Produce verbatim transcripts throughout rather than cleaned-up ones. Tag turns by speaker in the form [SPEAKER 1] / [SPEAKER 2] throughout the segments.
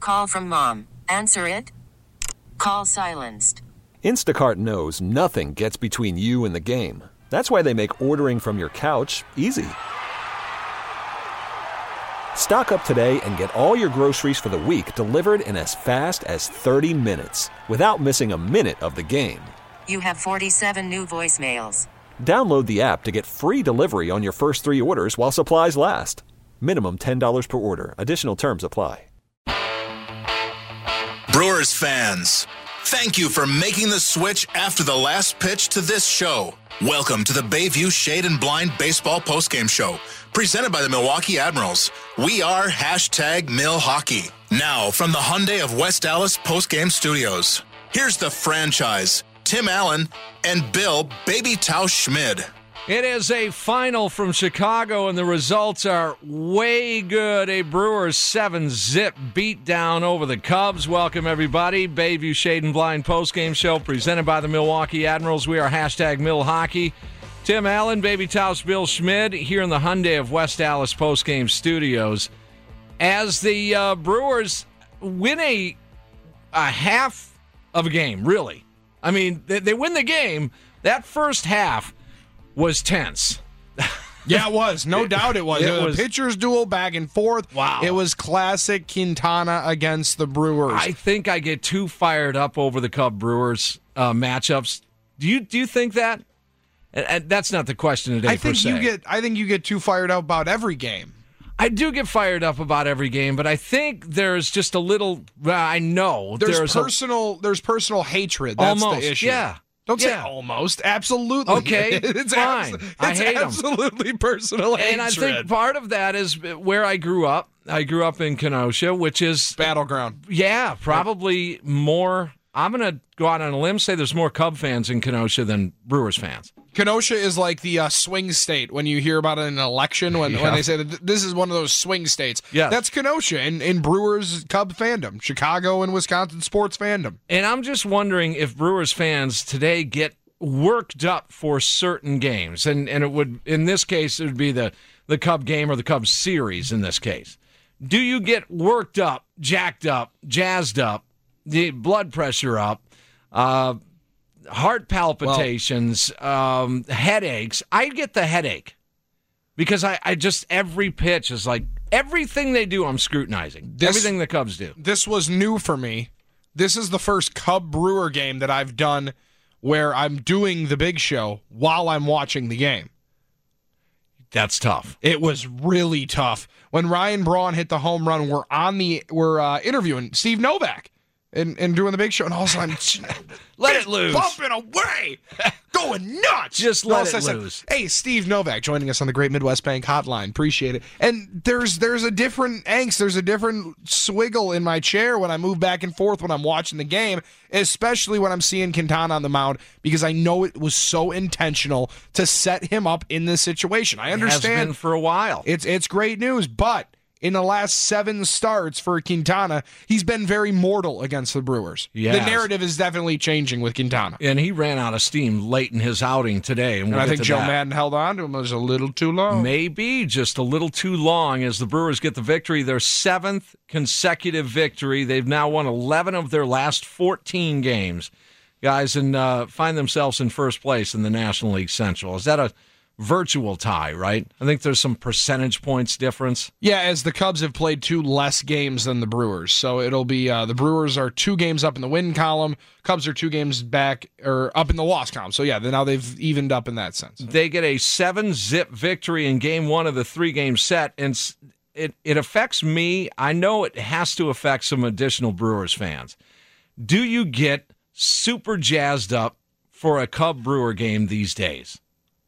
[SPEAKER 1] call from mom. Answer it. Call silenced.
[SPEAKER 2] Instacart knows nothing gets between you and the game. That's why they make ordering from your couch easy. Stock up today and get all your groceries for the week delivered in as fast as thirty minutes without missing a minute of the game.
[SPEAKER 1] You have forty-seven new voicemails.
[SPEAKER 2] Download the app to get free delivery on your first three orders while supplies last. Minimum ten dollars per order. Additional terms apply.
[SPEAKER 3] Brewers fans, thank you for making the switch after the last pitch to this show. Welcome to the Bayview Shade and Blind Baseball Postgame Show, presented by the Milwaukee Admirals. We are hashtag Mill Hockey. Now, from the Hyundai of West Dallas Postgame Studios, here's the franchise, Tim Allen and Bill Baby Tausch Schmid.
[SPEAKER 4] It is a final from Chicago, and the results are way good. A Brewers seven zip beatdown over the Cubs. Welcome, everybody. Bayview Shade and Blind postgame show presented by the Milwaukee Admirals. We are hashtag Mill Hockey. Tim Allen, Baby Tausch, Bill Schmid here in the Hyundai of West Dallas postgame studios. As the uh, Brewers win a, a half of a game, really. I mean, they, they win the game. That first half was tense.
[SPEAKER 5] Yeah, it was. No doubt it was.
[SPEAKER 4] It
[SPEAKER 5] It was,
[SPEAKER 4] was
[SPEAKER 5] a pitcher's duel back and forth.
[SPEAKER 4] Wow.
[SPEAKER 5] It was classic Quintana against the Brewers.
[SPEAKER 4] I think I get too fired up over the Cub Brewers uh, matchups. Do you do you think that? And, and that's not the question today.
[SPEAKER 5] I think
[SPEAKER 4] per se.
[SPEAKER 5] you get I think you get too fired up about every game.
[SPEAKER 4] I do get fired up about every game, but I think there's just a little. Well, I know
[SPEAKER 5] There's,
[SPEAKER 4] there's
[SPEAKER 5] personal
[SPEAKER 4] a,
[SPEAKER 5] there's personal hatred. That's
[SPEAKER 4] almost
[SPEAKER 5] the issue.
[SPEAKER 4] yeah.
[SPEAKER 5] Don't
[SPEAKER 4] yeah.
[SPEAKER 5] say almost. Absolutely.
[SPEAKER 4] Okay,
[SPEAKER 5] it's
[SPEAKER 4] fine.
[SPEAKER 5] Abs-
[SPEAKER 4] I
[SPEAKER 5] it's
[SPEAKER 4] hate 'em.
[SPEAKER 5] absolutely personal hatred.
[SPEAKER 4] And I think part of that is where I grew up. I grew up in Kenosha, which is
[SPEAKER 5] battleground.
[SPEAKER 4] Yeah, probably more. I'm going to go out on a limb and say there's more Cub fans in Kenosha than Brewers fans.
[SPEAKER 5] Kenosha is like the uh, swing state when you hear about an election, when,
[SPEAKER 4] Yeah.
[SPEAKER 5] when they say that th- this is one of those swing states.
[SPEAKER 4] Yes.
[SPEAKER 5] That's Kenosha in, in Brewers Cub fandom, Chicago and Wisconsin sports fandom.
[SPEAKER 4] And I'm just wondering if Brewers fans today get worked up for certain games. And and it would, in this case, it would be the, the Cub game or the Cub series in this case. Do you get worked up, jacked up, jazzed up, the blood pressure up, uh, heart palpitations, well, um, headaches? I get the headache because I, I just, every pitch is like, everything they do I'm scrutinizing.
[SPEAKER 5] This,
[SPEAKER 4] everything the Cubs do.
[SPEAKER 5] This was new for me. This is the first Cub Brewer game that I've done where I'm doing the big show while I'm watching the game.
[SPEAKER 4] That's tough.
[SPEAKER 5] It was really tough. When Ryan Braun hit the home run, we're on the we're uh, interviewing Steve Novak and, and doing the big show, and all of a sudden,
[SPEAKER 4] let it loose,
[SPEAKER 5] bumping away, going nuts.
[SPEAKER 4] Just let it
[SPEAKER 5] I said,
[SPEAKER 4] loose.
[SPEAKER 5] Hey, Steve Novak joining us on the Great Midwest Bank Hotline. Appreciate it. And there's there's a different angst. There's a different swiggle in my chair when I move back and forth when I'm watching the game, especially when I'm seeing Quintana on the mound, because I know it was so intentional to set him up in this situation. I understand.
[SPEAKER 4] It has been for a while.
[SPEAKER 5] It's it's great news, but in the last seven starts for Quintana, he's been very mortal against the Brewers.
[SPEAKER 4] He
[SPEAKER 5] the
[SPEAKER 4] has.
[SPEAKER 5] narrative is definitely changing with Quintana.
[SPEAKER 4] And he ran out of steam late in his outing today. And, we'll
[SPEAKER 5] and I
[SPEAKER 4] get
[SPEAKER 5] think
[SPEAKER 4] to
[SPEAKER 5] Joe
[SPEAKER 4] that.
[SPEAKER 5] Madden held on to him. It was a little too long.
[SPEAKER 4] Maybe just a little too long as the Brewers get the victory. Their seventh consecutive victory. They've now won eleven of their last fourteen games, guys, and uh, find themselves in first place in the National League Central. Is that a virtual tie, right? I think there's some percentage points difference.
[SPEAKER 5] Yeah, as the Cubs have played two less games than the Brewers. So it'll be uh, the Brewers are two games up in the win column. Cubs are two games back or up in the loss column. So yeah, now they've evened up in that sense.
[SPEAKER 4] They get a seven zip victory in game one of the three game set, and it, it affects me. I know it has to affect some additional Brewers fans. Do you get super jazzed up for a Cub Brewer game these days?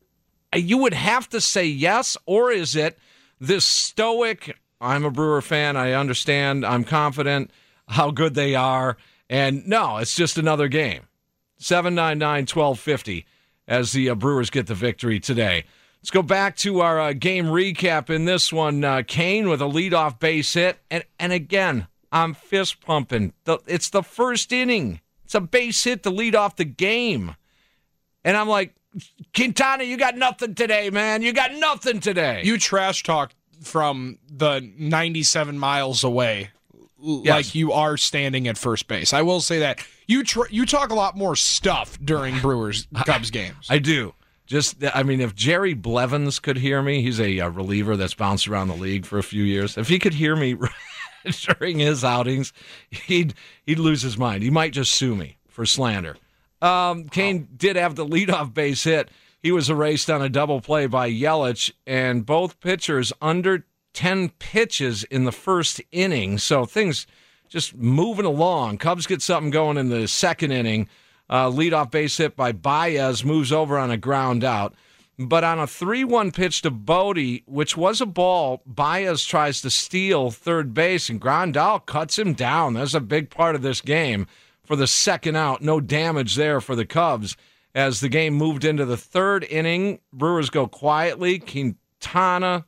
[SPEAKER 4] You would have to say yes, or is it this stoic, I'm a Brewer fan, I understand, I'm confident how good they are, and no, it's just another game. seven nine nine, one two five zero as the uh, Brewers get the victory today. Let's go back to our uh, game recap in this one. Uh, Kane with a leadoff base hit, and, and again, I'm fist pumping. The, it's the first inning. It's a base hit to lead off the game. And I'm like, Quintana, you got nothing today, man. You got nothing today.
[SPEAKER 5] You trash talk from the ninety-seven miles away l-
[SPEAKER 4] Yes.
[SPEAKER 5] like you are standing at first base. I will say that. You tr- you talk a lot more stuff during Brewers Cubs games.
[SPEAKER 4] I do. Just, I mean, if Jerry Blevins could hear me, he's a, a reliever that's bounced around the league for a few years. If he could hear me during his outings, he'd he'd lose his mind. He might just sue me for slander. Um, Kane oh. did have the leadoff base hit. He was erased on a double play by Yelich, and both pitchers under ten pitches in the first inning. So things just moving along. Cubs get something going in the second inning. Uh, leadoff base hit by Baez, moves over on a ground out. But on a three one pitch to Bodie, which was a ball, Baez tries to steal third base, and Grandal cuts him down. That's a big part of this game for the second out. No damage there for the Cubs. As the game moved into the third inning, Brewers go quietly. Quintana,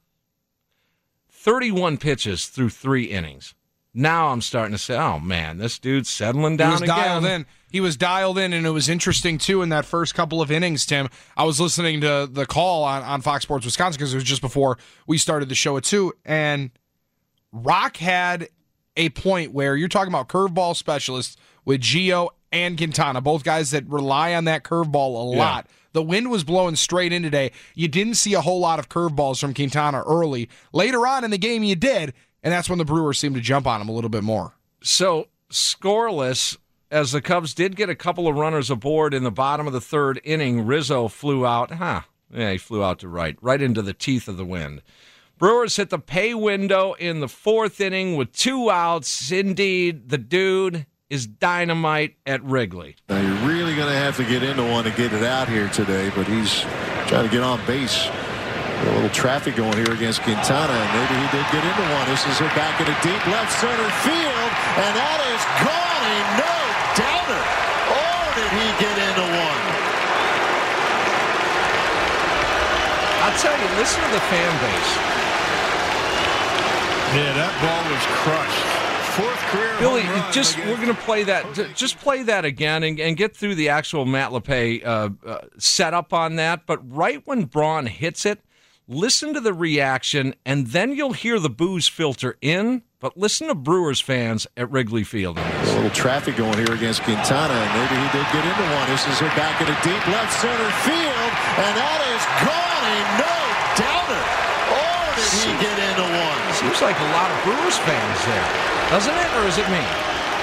[SPEAKER 4] thirty-one pitches through three innings. Now I'm starting to say, oh, man, this dude's settling down
[SPEAKER 5] he was
[SPEAKER 4] again.
[SPEAKER 5] Dialed in. He was dialed in, and it was interesting, too, in that first couple of innings, Tim. I was listening to the call on, on Fox Sports Wisconsin because it was just before we started the show at two, and Rock had a point where you're talking about curveball specialists with Gio and Quintana, both guys that rely on that curveball a lot. Yeah. The wind was blowing straight in today. You didn't see a whole lot of curveballs from Quintana early. Later on in the game, you did. And that's when the Brewers seemed to jump on him a little bit more.
[SPEAKER 4] So, scoreless, as the Cubs did get a couple of runners aboard in the bottom of the third inning, Rizzo flew out. Huh. Yeah, he flew out to right, right into the teeth of the wind. Brewers hit the pay window in the fourth inning with two outs. Indeed, the dude is dynamite at Wrigley.
[SPEAKER 6] Now, you're really going to have to get into one to get it out here today, but he's trying to get on base. A little traffic going here against Quintana, and maybe he did get into one. This is hit back into deep left center field, and that is gone. A no-doubter. Or did he get into one?
[SPEAKER 4] I'll tell you, listen to the fan base.
[SPEAKER 7] Yeah, that ball was crushed. Fourth career
[SPEAKER 4] Billy,
[SPEAKER 7] home run
[SPEAKER 4] just we're going to play that. Just play that again and, and get through the actual Matt LePay uh, uh, setup on that. But right when Braun hits it, listen to the reaction, and then you'll hear the boos filter in. But listen to Brewers fans at Wrigley Field.
[SPEAKER 6] A little traffic going here against Quintana, and maybe he did get into one. This is hit back into deep left center field, and that is gone. A no-doubter. Or did he get into one?
[SPEAKER 4] Seems like a lot of Brewers fans there, doesn't it? Or is it me?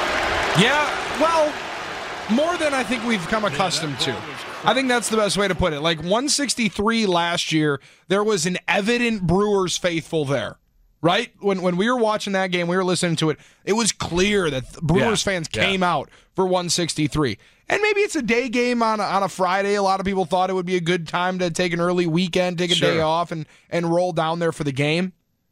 [SPEAKER 5] Yeah, well, more than I think we've come accustomed to. I think that's the best way to put it. Like one sixty-three last year, there was an evident Brewers faithful there, right? When when we were watching that game, we were listening to it, it was clear that Brewers yeah, fans came yeah. out for one sixty-three. And maybe it's a day game on a, on a Friday. A lot of people thought it would be a good time to take an early weekend, take a sure. day off, and, and roll down there for the game.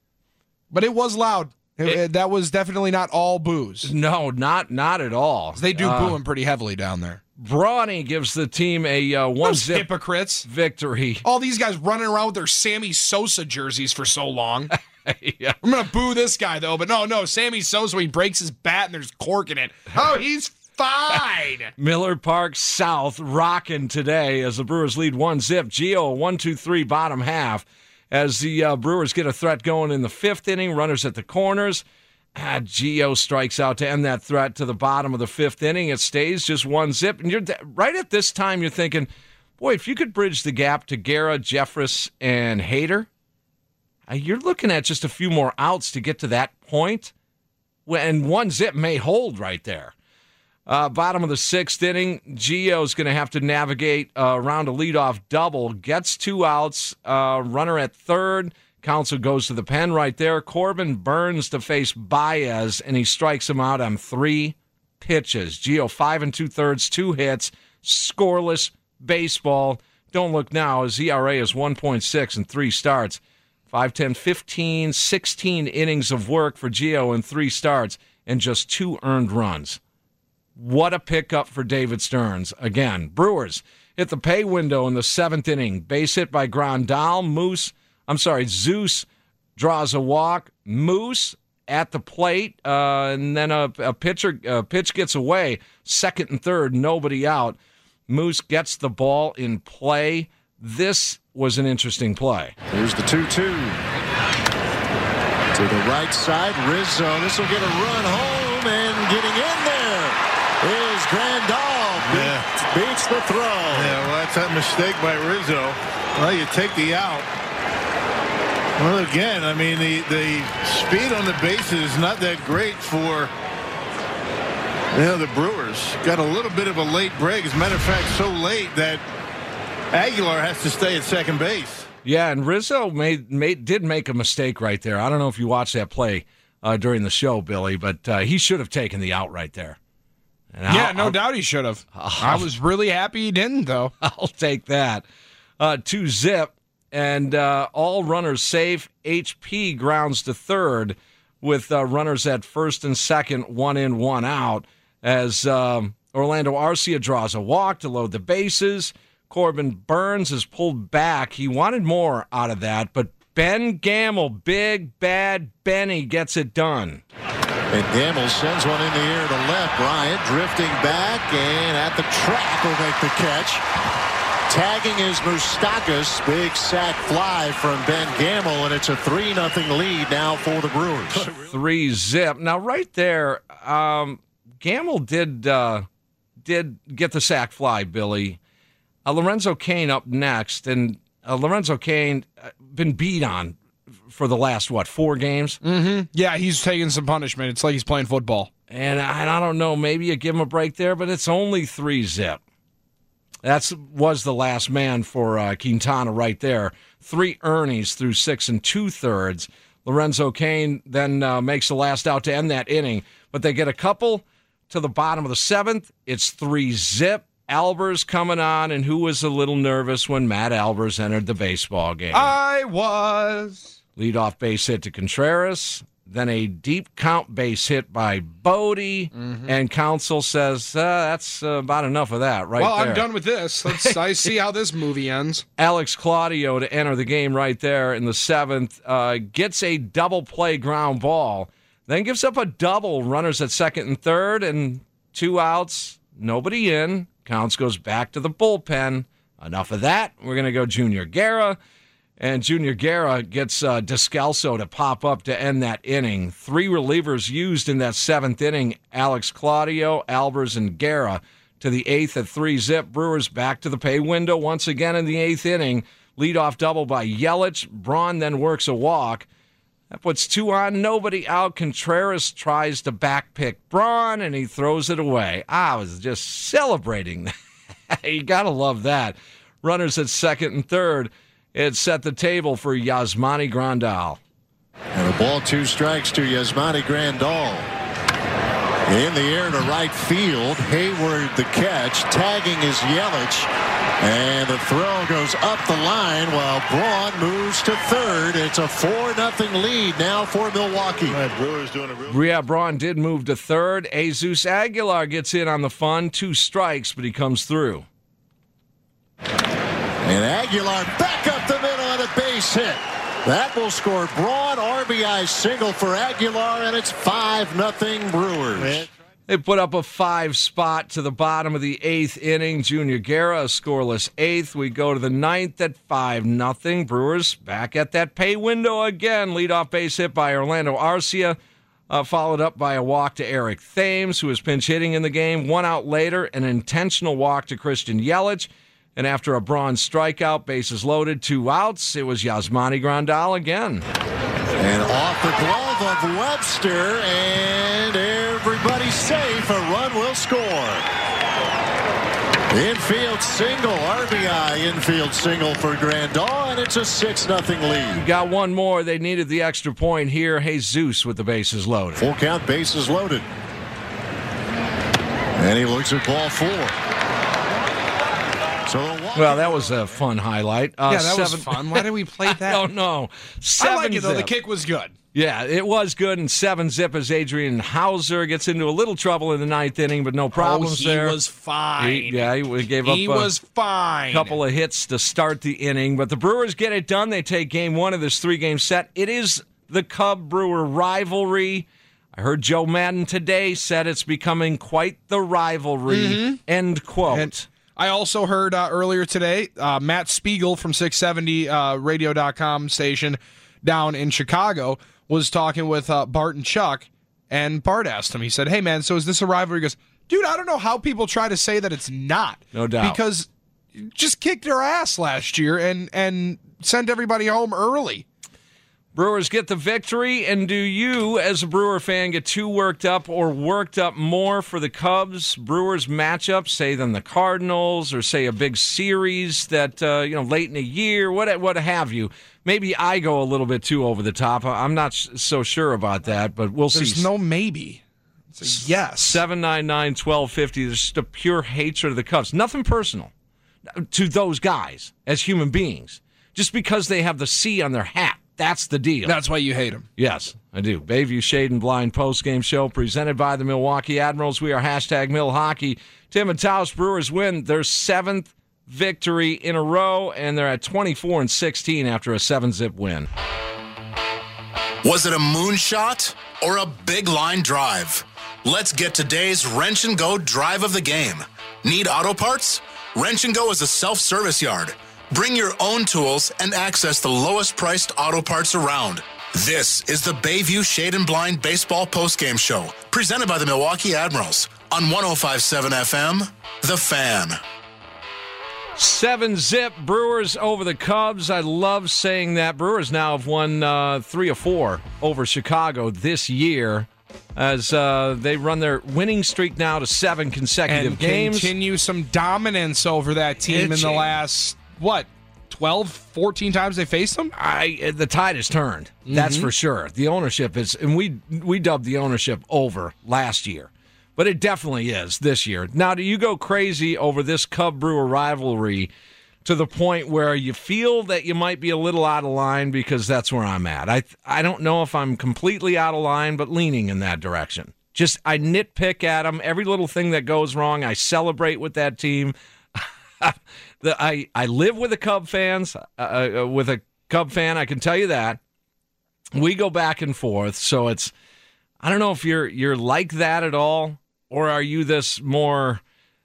[SPEAKER 5] But it was loud. It, it, that was definitely not all boos.
[SPEAKER 4] No, not not at all.
[SPEAKER 5] They do
[SPEAKER 4] uh,
[SPEAKER 5] boo him pretty heavily down there.
[SPEAKER 4] Brawny gives the team a uh, one-zip
[SPEAKER 5] hypocrites
[SPEAKER 4] victory.
[SPEAKER 5] All these guys running around with their Sammy Sosa jerseys for so long.
[SPEAKER 4] yeah.
[SPEAKER 5] I'm going to boo this guy, though. But no, no, Sammy Sosa, he breaks his bat and there's cork in it. Oh, he's fine.
[SPEAKER 4] Miller Park South rocking today as the Brewers lead one-zip. Gio, one two three bottom half. As the uh, Brewers get a threat going in the fifth inning, runners at the corners. Ah, Gio strikes out to end that threat to the bottom of the fifth inning. It stays just one zip. And you're right at this time, you're thinking, boy, if you could bridge the gap to Guerra, Jeffress, and Hader, uh, you're looking at just a few more outs to get to that point. And one zip may hold right there. Uh, bottom of the sixth inning, Gio's going to have to navigate uh, around a leadoff double. Gets two outs, uh, runner at third. Counsell goes to the pen right there. Corbin Burns to face Baez, and he strikes him out on three pitches. Gio, five and two-thirds, two hits, scoreless baseball. Don't look now. His E R A is one point six in three starts. five, ten, fifteen, sixteen innings of work for Gio in three starts and just two earned runs. What a pickup for David Stearns. Again, Brewers hit the pay window in the seventh inning. Base hit by Grandal. Moose, I'm sorry, Zeus draws a walk. Moose at the plate, uh, and then a, a pitcher a pitch gets away. Second and third, nobody out. Moose gets the ball in play. This was an interesting play.
[SPEAKER 6] Here's the two two. To the right side, Rizzo. This will get a run home, and getting in there is Grandal.
[SPEAKER 7] Yeah.
[SPEAKER 6] Beats, beats the throw.
[SPEAKER 7] Yeah, well, that's that mistake by Rizzo. Well, you take the out. Well, again, I mean, the, the speed on the bases is not that great for, you know, the Brewers. Got a little bit of a late break. As a matter of fact, so late that Aguilar has to stay at second base.
[SPEAKER 4] Yeah, and Rizzo made, made did make a mistake right there. I don't know if you watched that play uh, during the show, Billy, but uh, he should have taken the out right there. And
[SPEAKER 5] yeah,
[SPEAKER 4] I'll,
[SPEAKER 5] no
[SPEAKER 4] I'll,
[SPEAKER 5] doubt he should have.
[SPEAKER 4] I'll,
[SPEAKER 5] I was really happy he didn't, though.
[SPEAKER 4] I'll take that. Uh, two zip, and uh, all runners safe. H P grounds to third with uh, runners at first and second, one in, one out, as um, Orlando Arcia draws a walk to load the bases. Corbin Burns is pulled back. He wanted more out of that, but Ben Gamel, big bad Benny, gets it done.
[SPEAKER 6] And Gamel sends one in the air to left. Bryant drifting back, and at the track will make the catch. Tagging is Moustakas. Big sac fly from Ben Gamel, and it's a three nothing lead now for the Brewers.
[SPEAKER 4] Three zip. Now, right there, um, Gamel did uh, did get the sac fly, Billy. Uh, Lorenzo Cain up next, and uh, Lorenzo Cain uh, been beat on for the last, what, four games?
[SPEAKER 5] Mm-hmm. Yeah, he's taking some punishment. It's like he's playing football.
[SPEAKER 4] And I, I don't know, maybe you give him a break there, but it's only three zip. That's was the last man for uh, Quintana right there. Three earnings through six and two-thirds. Lorenzo Cain then uh, makes the last out to end that inning, but they get a couple to the bottom of the seventh. It's three zip. Albers coming on, and who was a little nervous when Matt Albers entered the baseball game?
[SPEAKER 5] I was.
[SPEAKER 4] Leadoff base hit to Contreras, then a deep count base hit by Bodie, mm-hmm. and Counsell says, uh, that's uh, about enough of that right
[SPEAKER 5] well,
[SPEAKER 4] there.
[SPEAKER 5] Well, I'm done with this. Let's I see how this movie ends.
[SPEAKER 4] Alex Claudio to enter the game right there in the seventh, uh, gets a double play ground ball, then gives up a double, runners at second and third, and two outs, nobody in. Counts goes back to the bullpen. Enough of that. We're going to go Junior Guerra. And Junior Guerra gets uh, Descalso to pop up to end that inning. Three relievers used in that seventh inning. Alex Claudio, Albers, and Guerra to the eighth at three zip. Brewers back to the pay window once again in the eighth inning. Leadoff double by Yelich. Braun then works a walk. That puts two on, nobody out. Contreras tries to backpick Braun, and he throws it away. I was just celebrating that. You got to love that. Runners at second and third. It set the table for Yasmani Grandal.
[SPEAKER 6] And a ball, two strikes to Yasmani Grandal. In the air to right field. Hayward the catch. Tagging is Yelich. And the throw goes up the line while Braun moves to third. It's a four nothing lead now for Milwaukee.
[SPEAKER 7] Right, Brewers doing a real-
[SPEAKER 4] Yeah, Braun did move to third. Jesus Aguilar gets in on the fun. Two strikes, but he comes through.
[SPEAKER 6] And Aguilar back up the middle on a base hit. That will score Braun. R B I single for Aguilar, and it's five nothing Brewers.
[SPEAKER 4] They put up a five spot to the bottom of the eighth inning. Junior Guerra, a scoreless eighth. We go to the ninth at five nothing. Brewers back at that pay window again. Leadoff base hit by Orlando Arcia, uh, followed up by a walk to Eric Thames, who was pinch hitting in the game. One out later, an intentional walk to Christian Yelich. And after a Braun strikeout, bases loaded, two outs, it was Yasmani Grandal again.
[SPEAKER 6] And off the glove of Webster, and everybody's safe. A run will score. Infield single, R B I infield single for Grandal, and it's a six nothing lead.
[SPEAKER 4] Got one more. They needed the extra point here. Jesus with the bases loaded.
[SPEAKER 6] Full count, bases loaded. And he looks at ball four. So
[SPEAKER 4] well, that was a fun highlight. Uh,
[SPEAKER 5] yeah, that
[SPEAKER 4] seven...
[SPEAKER 5] was fun. Why did we play that?
[SPEAKER 4] I don't know. Seven
[SPEAKER 5] I like it, though.
[SPEAKER 4] zip.
[SPEAKER 5] The kick was good.
[SPEAKER 4] Yeah, it was good. And seven zip as Adrian Hauser gets into a little trouble in the ninth inning, but no problems
[SPEAKER 5] oh, he
[SPEAKER 4] there.
[SPEAKER 5] He was fine.
[SPEAKER 4] He, yeah, he gave up
[SPEAKER 5] he
[SPEAKER 4] a
[SPEAKER 5] was fine.
[SPEAKER 4] couple of hits to start the inning. But the Brewers get it done. They take game one of this three-game set. It is the Cub-Brewer rivalry. I heard Joe Madden today said it's becoming quite the rivalry. Mm-hmm. End quote.
[SPEAKER 5] And I also heard uh, earlier today, uh, Matt Spiegel from six seventy uh, radio dot com station down in Chicago was talking with uh, Bart and Chuck, and Bart asked him, he said, hey, man, so is this a rivalry? He goes, dude, I don't know how people try to say that it's not.
[SPEAKER 4] No doubt.
[SPEAKER 5] Because just kicked their ass last year and, and sent everybody home early.
[SPEAKER 4] Brewers get the victory, and do you, as a Brewer fan, get too worked up or worked up more for the Cubs Brewers matchup, say than the Cardinals, or say a big series that uh, you know late in the year, what what have you? Maybe I go a little bit too over the top. I'm not so sure about that, but we'll
[SPEAKER 5] There's
[SPEAKER 4] see.
[SPEAKER 5] There's no maybe. It's a yes.
[SPEAKER 4] seven nine nine, one two five zero. There's just a pure hatred of the Cubs. Nothing personal to those guys as human beings, just because they have the C on their hat. That's the deal.
[SPEAKER 5] That's why you hate him.
[SPEAKER 4] Yes, I do. Bayview Shade and Blind postgame show presented by the Milwaukee Admirals. We are hashtag Mill Hockey. Tim and Taos Brewers win their seventh victory in a row, and they're at twenty-four and sixteen after a seven-zip win.
[SPEAKER 3] Was it a moonshot or a big line drive? Let's get today's Wrench and Go drive of the game. Need auto parts? Wrench and Go is a self-service yard. Bring your own tools and access the lowest priced auto parts around. This is the Bayview Shade and Blind Baseball Postgame Show, presented by the Milwaukee Admirals on one oh five point seven F M, The Fan.
[SPEAKER 4] Seven-zip Brewers over the Cubs. I love saying that. Brewers now have won uh, three or four over Chicago this year, as uh, they run their winning streak now to seven consecutive
[SPEAKER 5] and
[SPEAKER 4] games.
[SPEAKER 5] Continue some dominance over that team
[SPEAKER 4] It's
[SPEAKER 5] in the
[SPEAKER 4] a-
[SPEAKER 5] last, what, twelve, fourteen times they faced them?
[SPEAKER 4] I the tide has turned. That's for sure. The ownership is, and we we dubbed the ownership over last year, but it definitely is this year. Now, do you go crazy over this Cub Brewer rivalry to the point where you feel that you might be a little out of line? Because that's where I'm at. I I don't know if I'm completely out of line, but leaning in that direction. Just I nitpick at them. Every little thing that goes wrong, I celebrate with that team. the, I, I live with the Cub fans, uh, uh, with a Cub fan, I can tell you that. We go back and forth, so it's, I don't know if you're you're like that at all, or are you this more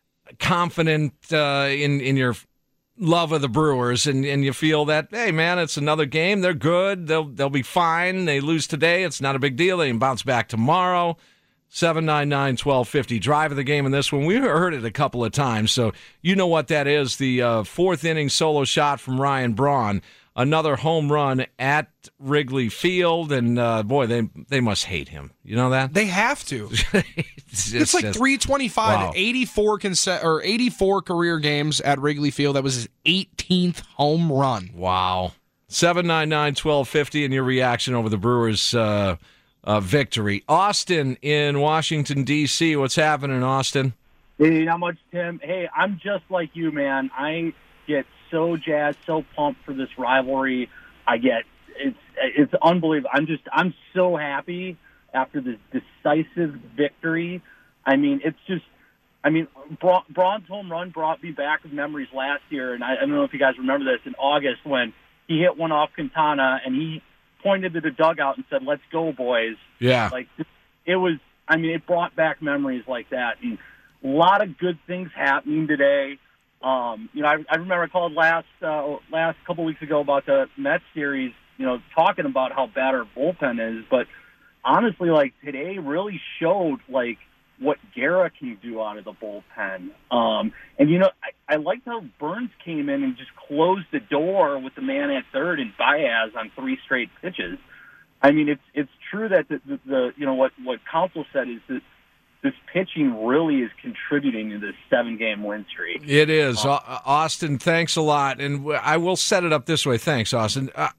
[SPEAKER 4] confident uh, in, in your love of the Brewers, and, and you feel that, hey, man, it's another game, they're good, they'll, they'll be fine, they lose today, it's not a big deal, they can bounce back tomorrow. seven nine nine, one two five zero. Drive of the game in this one. We heard it a couple of times, so you know what that is. The uh, fourth inning solo shot from Ryan Braun. Another home run at Wrigley Field, and uh, boy, they they must hate him. You know that?
[SPEAKER 5] They have to.
[SPEAKER 4] it's,
[SPEAKER 5] It's like
[SPEAKER 4] just-
[SPEAKER 5] three twenty-five,
[SPEAKER 4] wow.
[SPEAKER 5] eighty-four conse- or eighty-four career games at Wrigley Field. That was his eighteenth home run.
[SPEAKER 4] Wow. seven nine nine, one two five zero, and your reaction over the Brewers' uh, uh, victory. Austin in Washington, D C What's happening, Austin?
[SPEAKER 8] Hey, not much, Tim. Hey, I'm just like you, man. I get so jazzed, so pumped for this rivalry. I get it's it's unbelievable. I'm just I'm so happy after this decisive victory. I mean, it's just I mean, Bra- Braun's home run brought me back of memories last year, and I, I don't know if you guys remember this in August when he hit one off Quintana and he pointed to the dugout and said, "Let's go, boys."
[SPEAKER 4] Yeah.
[SPEAKER 8] Like it was. I mean, it brought back memories like that, and a lot of good things happening today. Um, you know, I, I remember I called last uh, last couple weeks ago about the Mets series. You know, talking about how bad our bullpen is, but honestly, like today really showed like what Guerra can do out of the bullpen. Um, and you know, I, I liked how Burns came in and just closed the door with the man at third and Baez on three straight pitches. I mean, it's it's true that the, the, the you know what what Counsell said is that this pitching really is contributing to this seven-game win streak.
[SPEAKER 4] It is. Uh, Austin, thanks a lot. And I will set it up this way. Thanks, Austin. Uh,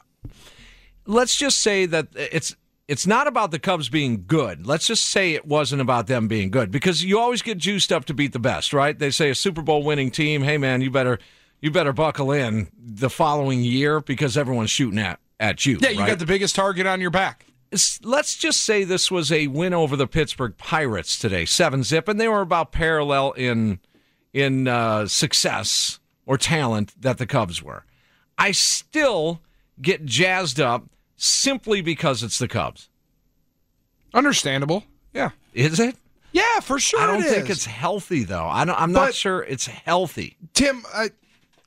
[SPEAKER 4] let's just say that it's it's not about the Cubs being good. Let's just say it wasn't about them being good, because you always get juiced up to beat the best, right? They say a Super Bowl winning team, hey, man, you better you better buckle in the following year because everyone's shooting at, at you.
[SPEAKER 5] Yeah, you
[SPEAKER 4] right?
[SPEAKER 5] got the biggest target on your back.
[SPEAKER 4] Let's just say this was a win over the Pittsburgh Pirates today, seven zip, and they were about parallel in in uh, success or talent that the Cubs were. I still get jazzed up simply because it's the Cubs.
[SPEAKER 5] Understandable. Yeah.
[SPEAKER 4] Is it?
[SPEAKER 5] Yeah, for sure.
[SPEAKER 4] I don't
[SPEAKER 5] it
[SPEAKER 4] think
[SPEAKER 5] is.
[SPEAKER 4] it's healthy, though. I don't, I'm
[SPEAKER 5] But-
[SPEAKER 4] not sure it's healthy.
[SPEAKER 5] Tim, I,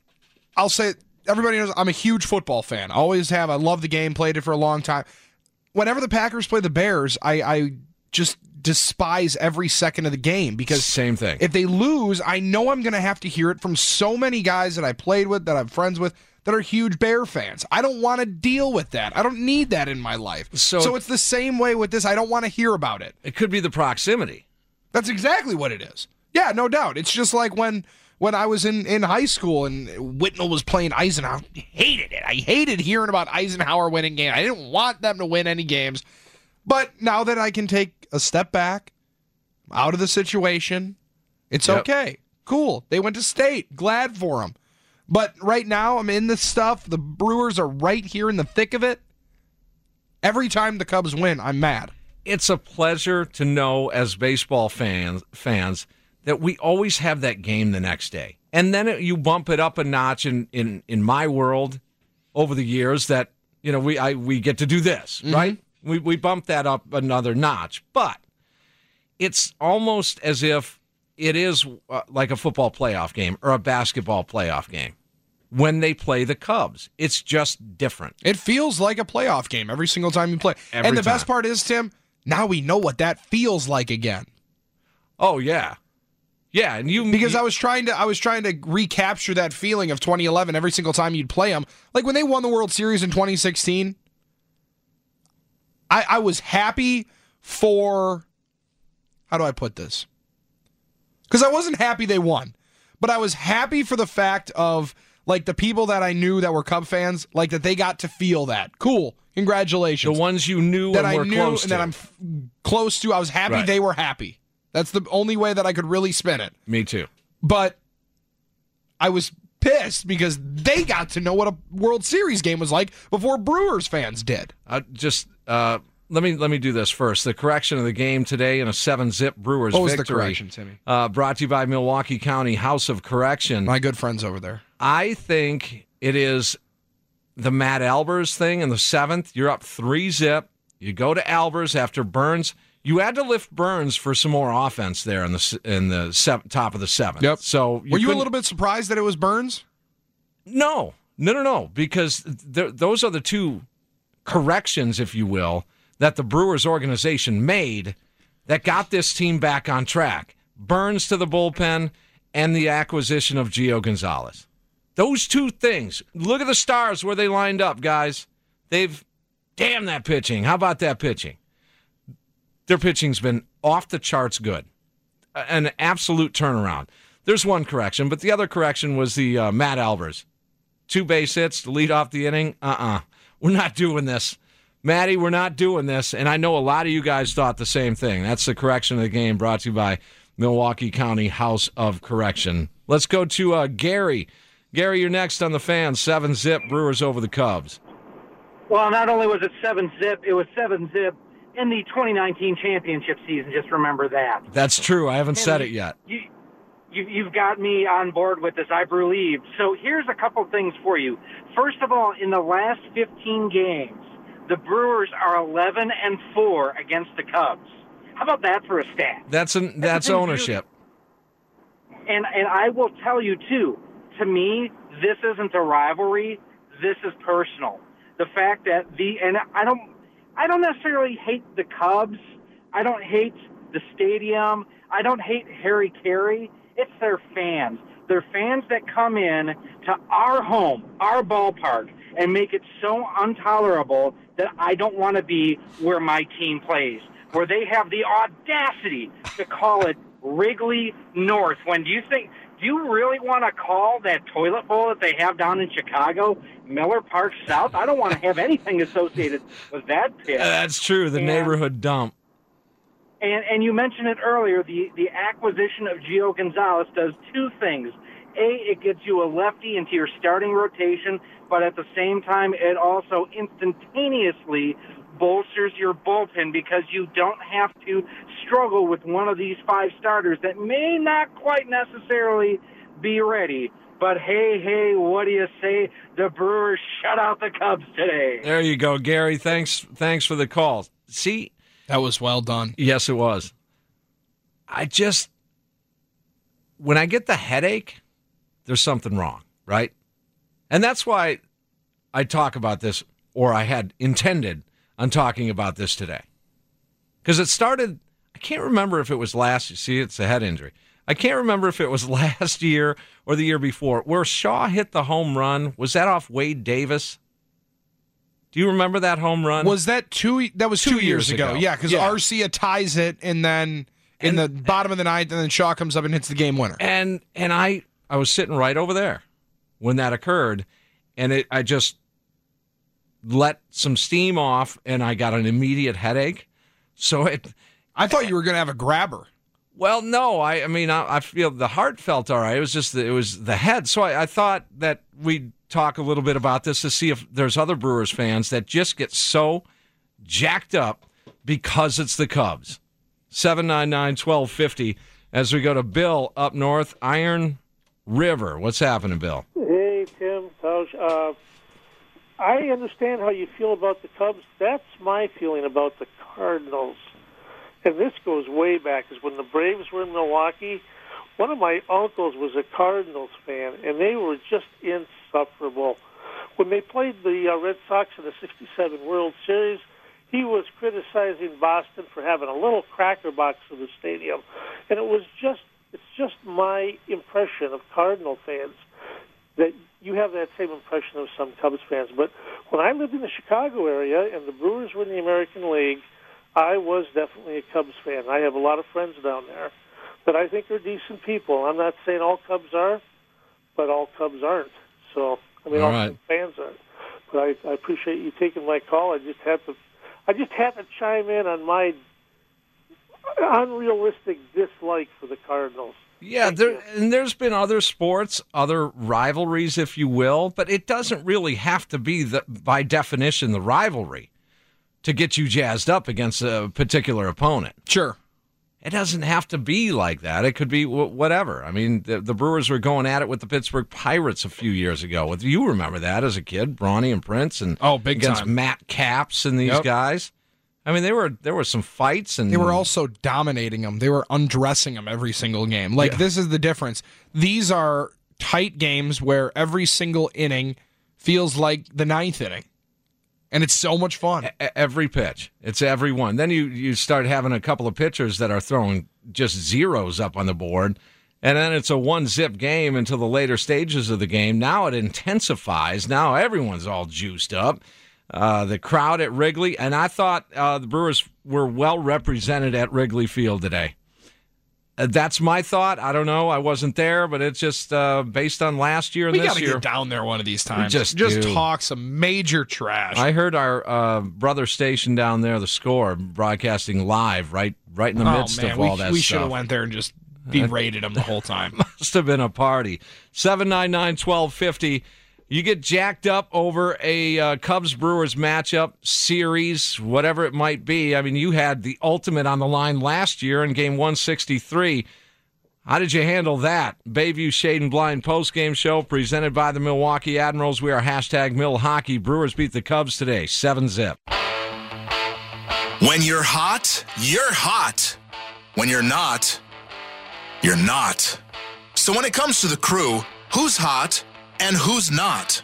[SPEAKER 5] I'll say it, everybody knows I'm a huge football fan. Always have. I love the game. Played it for a long time. whenever the Packers play the Bears, I, I just despise every second of the game because
[SPEAKER 4] same thing.
[SPEAKER 5] If they lose, I know I'm going to have to hear it from so many guys that I played with, that I'm friends with, that are huge Bear fans. I don't want to deal with that. I don't need that in my life. So, so it's the same way with this. I don't want to hear about it.
[SPEAKER 4] It could be the proximity.
[SPEAKER 5] That's exactly what it is. Yeah, no doubt. It's just like when when I was in, in high school and Whitnell was playing Eisenhower. I hated it. I hated hearing about Eisenhower winning games. I didn't want them to win any games. But now that I can take a step back, out of the situation, it's yep. okay. Cool. They went to state. Glad for them. But right now, I'm in this stuff. The Brewers are right here in the thick of it. Every time the Cubs win, I'm mad.
[SPEAKER 4] It's a pleasure to know as baseball fans fans that we always have that game the next day. And then it, you bump it up a notch in, in, in my world over the years that, you know, we I we get to do this, mm-hmm. right? We we bump that up another notch. But it's almost as if it is uh, like a football playoff game or a basketball playoff game when they play the Cubs. It's just different.
[SPEAKER 5] It feels like a playoff game every single time you play.
[SPEAKER 4] Every
[SPEAKER 5] and the
[SPEAKER 4] time.
[SPEAKER 5] best part is, Tim, now we know what that feels like again.
[SPEAKER 4] Oh, yeah. Yeah, and you
[SPEAKER 5] because
[SPEAKER 4] you,
[SPEAKER 5] I was trying to I was trying to recapture that feeling of twenty eleven every single time you'd play them. Like when they won the World Series in twenty sixteen, I, I was happy for, how do I put this? Because I wasn't happy they won, but I was happy for the fact of like the people that I knew that were Cub fans, like that they got to feel that. Cool, congratulations.
[SPEAKER 4] The ones you knew
[SPEAKER 5] that
[SPEAKER 4] and
[SPEAKER 5] I
[SPEAKER 4] were
[SPEAKER 5] knew
[SPEAKER 4] close
[SPEAKER 5] and
[SPEAKER 4] to.
[SPEAKER 5] that I'm f- close to. I was happy
[SPEAKER 4] right.
[SPEAKER 5] they were happy. That's the only way that I could really spin it.
[SPEAKER 4] Me too.
[SPEAKER 5] But I was pissed because they got to know what a World Series game was like before Brewers fans did.
[SPEAKER 4] Uh, just uh, let me let me do this first. The correction of the game today in a seven-zip Brewers
[SPEAKER 5] what was
[SPEAKER 4] victory.
[SPEAKER 5] the correction, Timmy?
[SPEAKER 4] Uh, brought to you by Milwaukee County House of Correction.
[SPEAKER 5] My good friends over there.
[SPEAKER 4] I think it is the Matt Albers thing in the seventh. You're up three-zip. You go to Albers after Burns. You had to lift Burns for some more offense there in the in the seven, top of the seventh.
[SPEAKER 5] Yep.
[SPEAKER 4] So you
[SPEAKER 5] were you a
[SPEAKER 4] couldn't-
[SPEAKER 5] little bit surprised that it was Burns?
[SPEAKER 4] No, no, no, no. Because th- those are the two corrections, if you will, that the Brewers organization made that got this team back on track. Burns to the bullpen and the acquisition of Gio Gonzalez. Those two things. Look at the stars where they lined up, guys. They've damn that pitching. How about that pitching? Their pitching's been off the charts good. An absolute turnaround. There's one correction, but the other correction was the uh, Matt Albers. Two base hits to lead off the inning. Uh-uh. We're not doing this. Matty, we're not doing this. And I know a lot of you guys thought the same thing. That's the correction of the game brought to you by Milwaukee County House of Correction. Let's go to uh, Gary. Gary, you're next on the fan. Seven-zip Brewers over the Cubs.
[SPEAKER 9] Well, not only was it seven-zip, it was seven-zip in the twenty nineteen championship season. Just remember that.
[SPEAKER 4] That's true. I haven't
[SPEAKER 9] and
[SPEAKER 4] said it yet.
[SPEAKER 9] You, you, you've got me on board with this, I believe. So here's a couple things for you. First of all, in the last fifteen games, the Brewers are eleven and four against the Cubs. How about that for a stat?
[SPEAKER 4] That's an, that's ownership.
[SPEAKER 9] And and I will tell you too. To me, this isn't a rivalry. This is personal. The fact that the and I don't. I don't necessarily hate the Cubs. I don't hate the stadium. I don't hate Harry Carey. It's their fans. They're fans that come in to our home, our ballpark, and make it so intolerable that I don't want to be where my team plays, where they have the audacity to call it Wrigley North. When do you think... Do you really want to call that toilet bowl that they have down in Chicago Miller Park South? I don't want to have anything associated with that pit.
[SPEAKER 4] Uh, that's true, the
[SPEAKER 9] and,
[SPEAKER 4] neighborhood dump.
[SPEAKER 9] And and you mentioned it earlier, the, the acquisition of Gio Gonzalez does two things. A, it gets you a lefty into your starting rotation, but at the same time, it also instantaneously bolsters your bullpen because you don't have to struggle with one of these five starters that may not quite necessarily be ready. But hey, hey, what do you say? The Brewers shut out the Cubs today.
[SPEAKER 4] There you go, Gary. Thanks, thanks for the call. See,
[SPEAKER 5] that was well done.
[SPEAKER 4] Yes, it was. I just, when I get the headache, there's something wrong, right? And that's why I talk about this, or I had intended on talking about this today. Because it started, I can't remember if it was last, you see, it's a head injury. I can't remember if it was last year or the year before, where Shaw hit the home run. Was that off Wade Davis? Do you remember that home run?
[SPEAKER 5] Was that two? That was two, two years, years ago. ago. Yeah, because yeah. Arcia ties it, and then in and, the bottom of the ninth, and then Shaw comes up and hits the game winner.
[SPEAKER 4] And and I I was sitting right over there when that occurred, and it I just let some steam off, and I got an immediate headache. So it.
[SPEAKER 5] I thought you were going to have a grabber.
[SPEAKER 4] Well, no, I, I mean, I, I feel the heart felt all right. It was just the, it was the head. So I, I thought that we'd talk a little bit about this to see if there's other Brewers fans that just get so jacked up because it's the Cubs. seven nine nine, one two five zero as we go to Bill up north, Iron River. What's happening, Bill?
[SPEAKER 10] Hey, Tim. Uh, I understand how you feel about the Cubs. That's my feeling about the Cardinals. And this goes way back, because when the Braves were in Milwaukee, one of my uncles was a Cardinals fan, and they were just insufferable. When they played the uh, Red Sox in the sixty-seven World Series, he was criticizing Boston for having a little cracker box in the stadium. And it was just, it's just my impression of Cardinal fans that you have that same impression of some Cubs fans. But when I lived in the Chicago area and the Brewers were in the American League, I was definitely a Cubs fan. I have a lot of friends down there that I think are decent people. I'm not saying all Cubs are, but all Cubs aren't. So, I mean, all, all right. fans aren't. But I, I appreciate you taking my call. I just had to, I just had to chime in on my unrealistic dislike for the Cardinals.
[SPEAKER 4] Yeah, there, and there's been other sports, other rivalries, if you will, but it doesn't really have to be, the, by definition, the rivalry to get you jazzed up against a particular opponent.
[SPEAKER 5] Sure.
[SPEAKER 4] It doesn't have to be like that. It could be w- whatever. I mean, the, the Brewers were going at it with the Pittsburgh Pirates a few years ago. You remember that as a kid, Bronny and Prince, and
[SPEAKER 5] oh, big
[SPEAKER 4] against
[SPEAKER 5] time.
[SPEAKER 4] Matt Capps and these yep. guys. I mean, they were there were some fights, and
[SPEAKER 5] they were also dominating them. They were undressing them every single game. Like yeah. This is the difference. These are tight games where every single inning feels like the ninth inning. And it's so much fun.
[SPEAKER 4] Every pitch. It's every one. Then you, you start having a couple of pitchers that are throwing just zeros up on the board. And then it's a one-zip game until the later stages of the game. Now it intensifies. Now everyone's all juiced up. Uh, the crowd at Wrigley. And I thought uh, the Brewers were well represented at Wrigley Field today. Uh, that's my thought. I don't know. I wasn't there, but it's just uh, based on last year and
[SPEAKER 5] we
[SPEAKER 4] this
[SPEAKER 5] gotta
[SPEAKER 4] year. We
[SPEAKER 5] got to get down there one of these times.
[SPEAKER 4] We just
[SPEAKER 5] just
[SPEAKER 4] do.
[SPEAKER 5] talk some major trash.
[SPEAKER 4] I heard our uh, brother station down there, The Score, broadcasting live right right in the
[SPEAKER 5] oh,
[SPEAKER 4] midst
[SPEAKER 5] man.
[SPEAKER 4] of
[SPEAKER 5] we,
[SPEAKER 4] all that
[SPEAKER 5] we
[SPEAKER 4] stuff.
[SPEAKER 5] should have went there and just berated them the whole time.
[SPEAKER 4] Must have been a party. seven nine nine, one two five zero. You get jacked up over a uh, Cubs-Brewers matchup, series, whatever it might be. I mean, you had the ultimate on the line last year in Game one sixty-three. How did you handle that? Bayview Shade and Blind postgame show presented by the Milwaukee Admirals. We are hashtag Mill Hockey. Brewers beat the Cubs today, seven zip.
[SPEAKER 3] When you're hot, you're hot. When you're not, you're not. So when it comes to the crew, who's hot and who's not?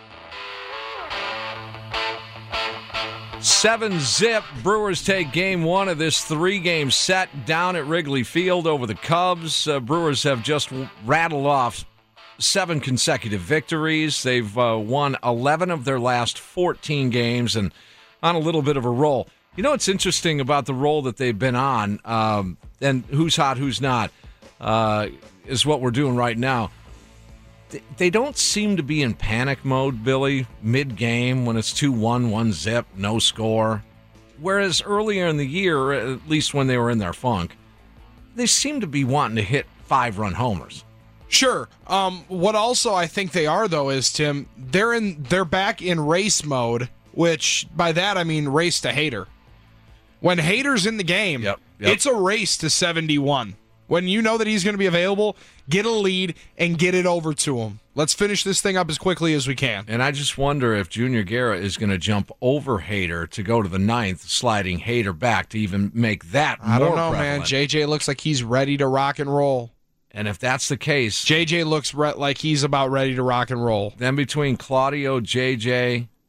[SPEAKER 4] Seven zip. Brewers take game one of this three-game set down at Wrigley Field over the Cubs. Uh, Brewers have just rattled off seven consecutive victories. They've uh, won eleven of their last fourteen games and on a little bit of a roll. You know what's interesting about the roll that they've been on, um, and who's hot, who's not, uh, is what we're doing right now. They don't seem to be in panic mode, Billy, mid-game when it's two one, one zip, no score. Whereas earlier in the year, at least when they were in their funk, they seem to be wanting to hit five-run homers.
[SPEAKER 5] Sure. Um, what also I think they are, though, is, Tim, they're in they're back in race mode, which by that I mean race to Hader. When Hader's in the game,
[SPEAKER 4] yep, yep.
[SPEAKER 5] It's a race to seventy-one. When you know that he's going to be available, get a lead and get it over to him. Let's finish this thing up as quickly as we can.
[SPEAKER 4] And I just wonder if Junior Guerra is going to jump over Hader to go to the ninth, sliding Hader back to even make that
[SPEAKER 5] I
[SPEAKER 4] more
[SPEAKER 5] don't know,
[SPEAKER 4] prevalent.
[SPEAKER 5] man. J J looks like he's ready to rock and roll.
[SPEAKER 4] And if that's the case...
[SPEAKER 5] J J looks re- like he's about ready to rock and roll.
[SPEAKER 4] Then between Claudio, J J,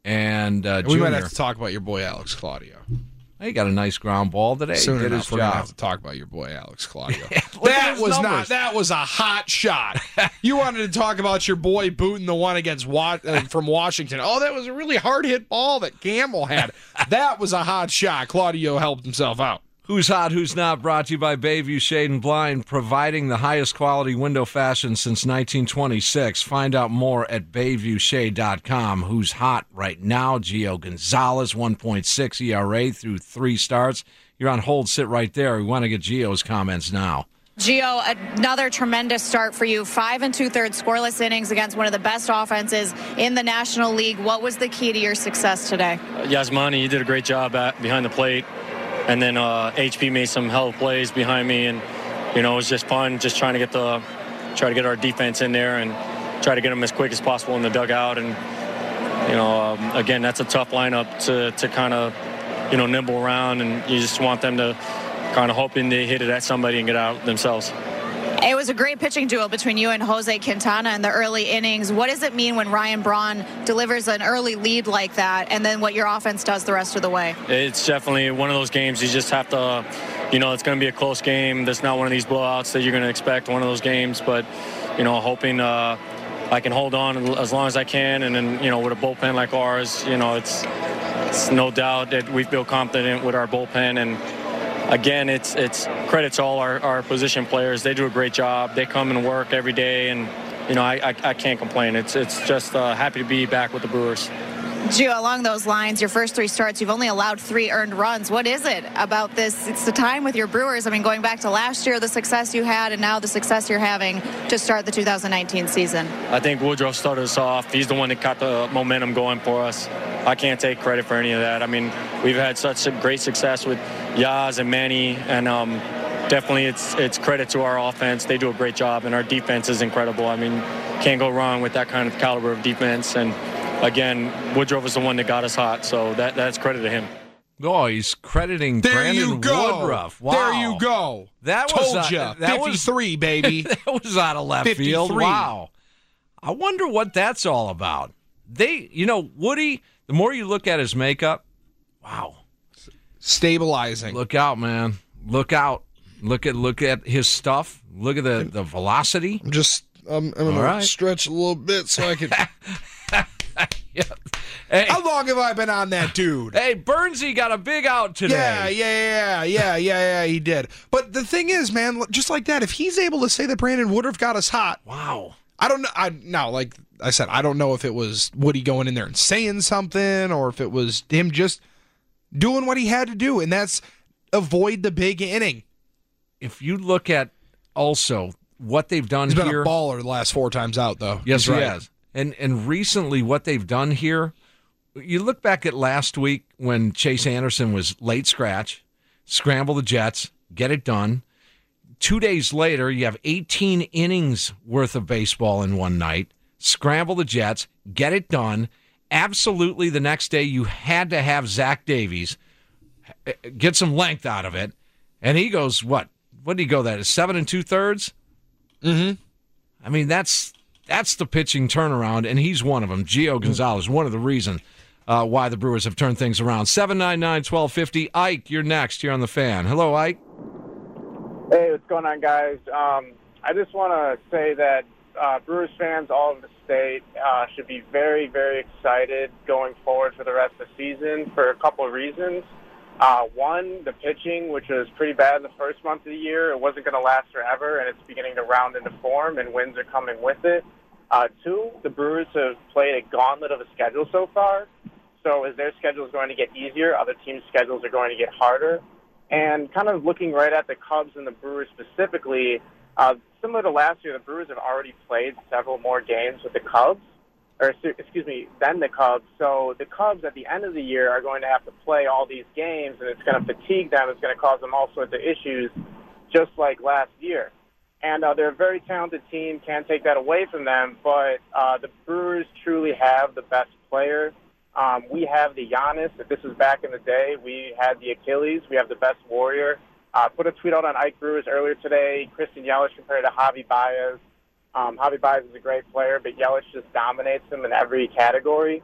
[SPEAKER 4] and uh,
[SPEAKER 5] we
[SPEAKER 4] Junior.
[SPEAKER 5] might have to talk about your boy Alex Claudio.
[SPEAKER 4] He got a nice ground ball today.
[SPEAKER 5] Soon
[SPEAKER 4] Did
[SPEAKER 5] enough,
[SPEAKER 4] his
[SPEAKER 5] we're gonna
[SPEAKER 4] job.
[SPEAKER 5] have to talk about your boy Alex Claudio.
[SPEAKER 4] Look at
[SPEAKER 5] that
[SPEAKER 4] his
[SPEAKER 5] was
[SPEAKER 4] numbers.
[SPEAKER 5] not. That was a hot shot. You wanted to talk about your boy booting the one against Wa- uh, from Washington. Oh, that was a really hard hit ball that Campbell had. That was a hot shot. Claudio helped himself out.
[SPEAKER 4] Who's Hot, Who's Not, brought to you by Bayview Shade and Blind, providing the highest quality window fashion since nineteen twenty-six. Find out more at bayview shade dot com. Who's hot right now? Gio Gonzalez, one point six E R A through three starts. You're on hold. Sit right there. We want to get Gio's comments now.
[SPEAKER 11] Gio, another tremendous start for you. Five and two-thirds scoreless innings against one of the best offenses in the National League. What was the key to your success today?
[SPEAKER 12] Yasmani, you did a great job at, behind the plate. And then uh, H P made some hell of plays behind me, and you know it was just fun, just trying to get the, try to get our defense in there and try to get them as quick as possible in the dugout. And you know, um, again, that's a tough lineup to to kind of, you know, nibble around, and you just want them to kind of hoping they hit it at somebody and get out themselves.
[SPEAKER 11] It was a great pitching duel between you and Jose Quintana in the early innings. What does it mean when Ryan Braun delivers an early lead like that, and then what your offense does the rest of the way?
[SPEAKER 12] It's definitely one of those games you just have to, you know, it's going to be a close game. That's not one of these blowouts that you're going to expect, one of those games. But, you know, hoping uh, I can hold on as long as I can. And then, you know, with a bullpen like ours, you know, it's, it's no doubt that we feel confident with our bullpen. And, again, it's it's credit to all our, our position players. They do a great job. They come and work every day, and you know I, I, I can't complain. It's it's just uh, happy to be back with the Brewers.
[SPEAKER 11] Gio, along those lines, your first three starts, you've only allowed three earned runs. What is it about this? It's the time with your Brewers. I mean, going back to last year, the success you had, and now the success you're having to start the two thousand nineteen season.
[SPEAKER 12] I think Woodruff started us off. He's the one that got the momentum going for us. I can't take credit for any of that. I mean, we've had such a great success with Yaz and Manny, and um, definitely it's it's credit to our offense. They do a great job, and our defense is incredible. I mean, can't go wrong with that kind of caliber of defense. And again, Woodruff is the one that got us hot, so that that's credit to him.
[SPEAKER 4] Oh, he's crediting
[SPEAKER 5] there
[SPEAKER 4] Brandon
[SPEAKER 5] you go.
[SPEAKER 4] Woodruff. Wow.
[SPEAKER 5] There you go.
[SPEAKER 4] That
[SPEAKER 5] Told
[SPEAKER 4] was
[SPEAKER 5] you.
[SPEAKER 4] Uh, that
[SPEAKER 5] fifty-three,
[SPEAKER 4] was,
[SPEAKER 5] baby.
[SPEAKER 4] That was out of left
[SPEAKER 5] fifty-three.
[SPEAKER 4] field. Wow. I wonder what that's all about. They, you know, Woody, the more you look at his makeup, wow.
[SPEAKER 5] Stabilizing.
[SPEAKER 4] Look out, man. Look out. Look at look at his stuff. Look at the, the velocity.
[SPEAKER 5] I'm just um, I'm going
[SPEAKER 4] right.
[SPEAKER 5] to stretch a little bit so I can.
[SPEAKER 4] Yeah. Hey,
[SPEAKER 5] how long have I been on that dude?
[SPEAKER 4] Hey, Burnsy got a big out today.
[SPEAKER 5] Yeah, yeah, yeah, yeah, yeah, yeah, he did. But the thing is, man, just like that, if he's able to say that Brandon Woodruff got us hot,
[SPEAKER 4] wow.
[SPEAKER 5] I don't know. I now, like I said, I don't know if it was Woody going in there and saying something, or if it was him just doing what he had to do, and that's avoid the big inning.
[SPEAKER 4] If you look at also what they've done
[SPEAKER 5] He's
[SPEAKER 4] here,
[SPEAKER 5] been a baller the last four times out, though.
[SPEAKER 4] Yes,
[SPEAKER 5] He's
[SPEAKER 4] he
[SPEAKER 5] right.
[SPEAKER 4] has. And and recently, what they've done here, you look back at last week when Chase Anderson was late scratch, scramble the Jets, get it done. Two days later, you have eighteen innings worth of baseball in one night, scramble the Jets, get it done. Absolutely, the next day, you had to have Zach Davies get some length out of it. And he goes, what? What did he go that? Seven and two thirds?
[SPEAKER 5] Mm-hmm.
[SPEAKER 4] I mean, that's that's the pitching turnaround, and he's one of them. Gio Gonzalez, one of the reasons uh, why the Brewers have turned things around. seven nine nine, one two five zero. Ike, you're next here on The Fan. Hello, Ike.
[SPEAKER 13] Hey, what's going on, guys? Um, I just want to say that uh, Brewers fans all over the state uh, should be very, very excited going forward for the rest of the season for a couple of reasons. Uh, one, the pitching, which was pretty bad in the first month of the year. It wasn't going to last forever, and it's beginning to round into form, and wins are coming with it. Uh, two, the Brewers have played a gauntlet of a schedule so far. So as their schedule is going to get easier, other teams' schedules are going to get harder. And kind of looking right at the Cubs and the Brewers specifically, uh, similar to last year, the Brewers have already played several more games with the Cubs, or excuse me, than the Cubs. So the Cubs at the end of the year are going to have to play all these games, and it's going to fatigue them. It's going to cause them all sorts of issues, just like last year. And uh, they're a very talented team, can't take that away from them, but uh, the Brewers truly have the best player. Um, we have the Giannis. If this was back in the day, we had the Achilles. We have the best warrior. I uh, put a tweet out on Ike Brewers earlier today. Christian Yelich compared to Javi Baez. Um, Javi Baez is a great player, but Yelich just dominates him in every category.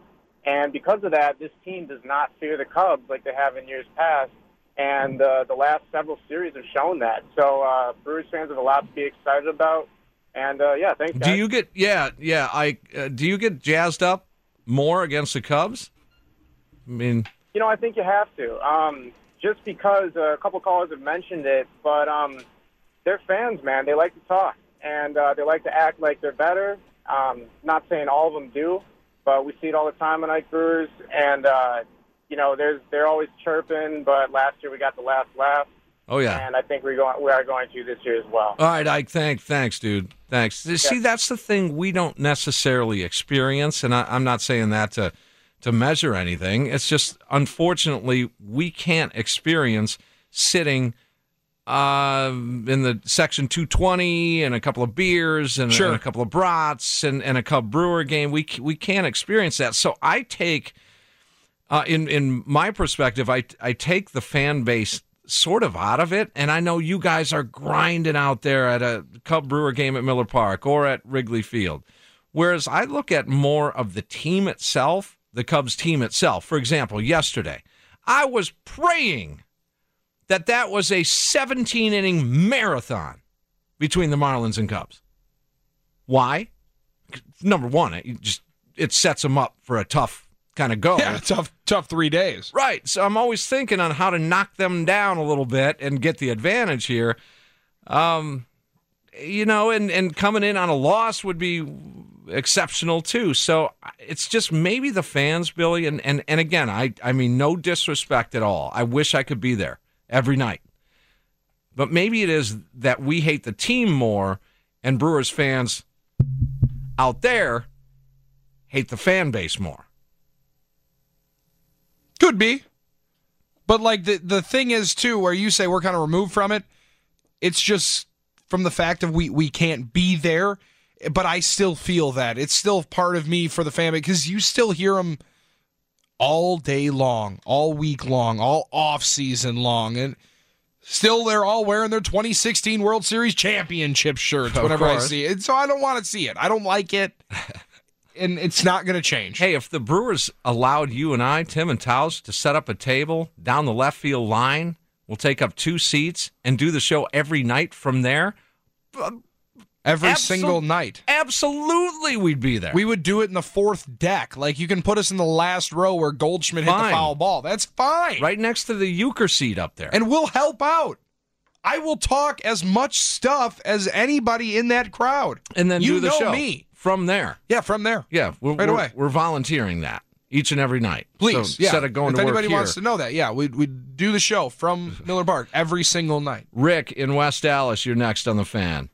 [SPEAKER 13] And because of that, this team does not fear the Cubs like they have in years past. And uh, the last several series have shown that. So uh, Brewers fans have a lot to be excited about. And, uh, yeah, thanks, guys.
[SPEAKER 4] Do you get, yeah, yeah, I uh, do you get jazzed up more against the Cubs? I mean...
[SPEAKER 13] You know, I think you have to. Um, just because uh, a couple callers have mentioned it, but um, they're fans, man. They like to talk, and uh, they like to act like they're better. Um, not saying all of them do, but we see it all the time in Ike Brewers. And, uh, you know, there's, they're always chirping, but last year we got the last laugh.
[SPEAKER 4] Oh, yeah.
[SPEAKER 13] And I think we're going, we are going to this year as well.
[SPEAKER 4] All right, Ike, thank, thanks, dude. Thanks. Yeah. See, that's the thing we don't necessarily experience, and I, I'm not saying that to to measure anything. It's just, unfortunately, we can't experience sitting uh, in the Section two twenty and a couple of beers and,
[SPEAKER 5] sure.
[SPEAKER 4] and a couple of brats and, and a Cub Brewer game. We we can't experience that. So I take, uh, in in my perspective, I I take the fan base sort of out of it, and I know you guys are grinding out there at a Cub Brewer game at Miller Park or at Wrigley Field, whereas I look at more of the team itself, the Cubs team itself. For example, yesterday, I was praying that that was a seventeen-inning marathon between the Marlins and Cubs. Why? Number one, it just it sets them up for a tough kind of go.
[SPEAKER 5] Yeah, tough, tough three days.
[SPEAKER 4] Right. So I'm always thinking on how to knock them down a little bit and get the advantage here. Um, you know, and, and coming in on a loss would be exceptional too. So it's just maybe the fans, Billy, and, and, and again, I, I mean, no disrespect at all. I wish I could be there every night. But maybe it is that we hate the team more, and Brewers fans out there hate the fan base more.
[SPEAKER 5] Could be. But, like, the, the thing is, too, where you say we're kind of removed from it, it's just from the fact of we, we can't be there, but I still feel that. It's still part of me for the fan base, because you still hear them all day long, all week long, all off-season long, and still they're all wearing their twenty sixteen World Series championship shirts
[SPEAKER 4] Of
[SPEAKER 5] whenever
[SPEAKER 4] course.
[SPEAKER 5] I see it. So I don't want to see it. I don't like it. And it's not going to change.
[SPEAKER 4] Hey, if the Brewers allowed you and I, Tim and Taos, to set up a table down the left field line, we'll take up two seats and do the show every night from there.
[SPEAKER 5] Every
[SPEAKER 4] Absol-
[SPEAKER 5] single night.
[SPEAKER 4] Absolutely, we'd be there.
[SPEAKER 5] We would do it in the fourth deck. Like, you can put us in the last row where Goldschmidt hit
[SPEAKER 4] Fine.
[SPEAKER 5] the foul ball. That's fine.
[SPEAKER 4] Right next to the euchre seat up there.
[SPEAKER 5] And we'll help out. I will talk as much stuff as anybody in that crowd.
[SPEAKER 4] And then
[SPEAKER 5] you
[SPEAKER 4] do the
[SPEAKER 5] know
[SPEAKER 4] show
[SPEAKER 5] me.
[SPEAKER 4] from there.
[SPEAKER 5] Yeah, from there.
[SPEAKER 4] Yeah, we're,
[SPEAKER 5] Right
[SPEAKER 4] we're,
[SPEAKER 5] away.
[SPEAKER 4] We're volunteering that each and every night.
[SPEAKER 5] Please,
[SPEAKER 4] So
[SPEAKER 5] yeah.
[SPEAKER 4] Instead of going
[SPEAKER 5] if
[SPEAKER 4] to work
[SPEAKER 5] anybody
[SPEAKER 4] here.
[SPEAKER 5] wants to know that, yeah, we we do the show from Miller Park every single night.
[SPEAKER 4] Rick in West Dallas, you're next on the Fan.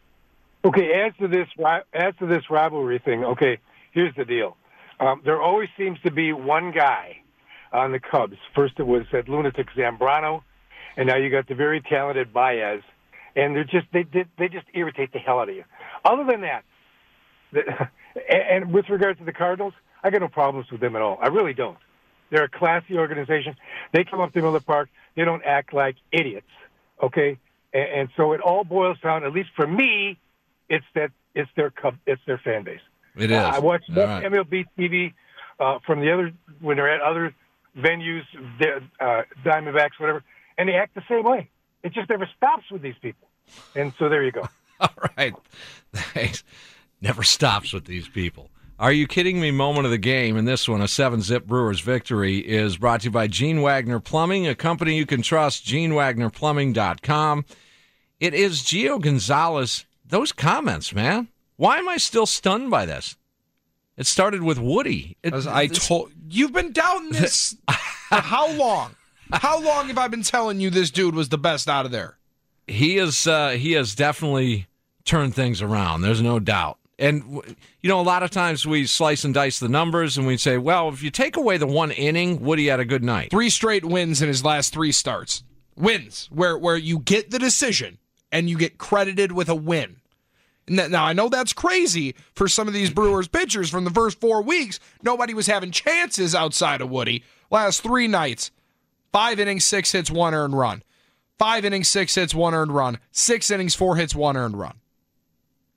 [SPEAKER 14] Okay, as to this as to this rivalry thing, okay, here's the deal. Um, there always seems to be one guy on the Cubs. First it was that lunatic Zambrano, and now you got the very talented Baez, and they're just they they, they just irritate the hell out of you. Other than that, the, and with regard to the Cardinals, I got no problems with them at all. I really don't. They're a classy organization. They come up to Miller Park. They don't act like idiots, okay? And, and so it all boils down, at least for me, it's that it's their Cub, it's their fan base.
[SPEAKER 4] It is.
[SPEAKER 14] Uh, I watch
[SPEAKER 4] All right.
[SPEAKER 14] M L B T V uh, from the other when they're at other venues, the, uh, Diamondbacks, whatever, and they act the same way. It just never stops with these people. And so there you go.
[SPEAKER 4] All right. Thanks. Never stops with these people. Are you kidding me? Moment of the game. And this one, a seven-zip Brewers victory, is brought to you by Gene Wagner Plumbing, a company you can trust, gene wagner plumbing dot com. It is Gio Gonzalez. Those comments, man. Why am I still stunned by this? It started with Woody. It,
[SPEAKER 5] As I
[SPEAKER 4] this-
[SPEAKER 5] told you've been doubting this for how long? How long have I been telling you this dude was the best out of there?
[SPEAKER 4] He is. Uh, he has definitely turned things around. There's no doubt. And you know, a lot of times we slice and dice the numbers, and we say, "Well, if you take away the one inning, Woody had a good night."
[SPEAKER 5] Three straight wins in his last three starts. Wins where where you get the decision and you get credited with a win. And that, now I know that's crazy for some of these Brewers pitchers from the first four weeks. Nobody was having chances outside of Woody. Last three nights, five innings, six hits, one earned run. Five innings, six hits, one earned run. Six innings, four hits, one earned run.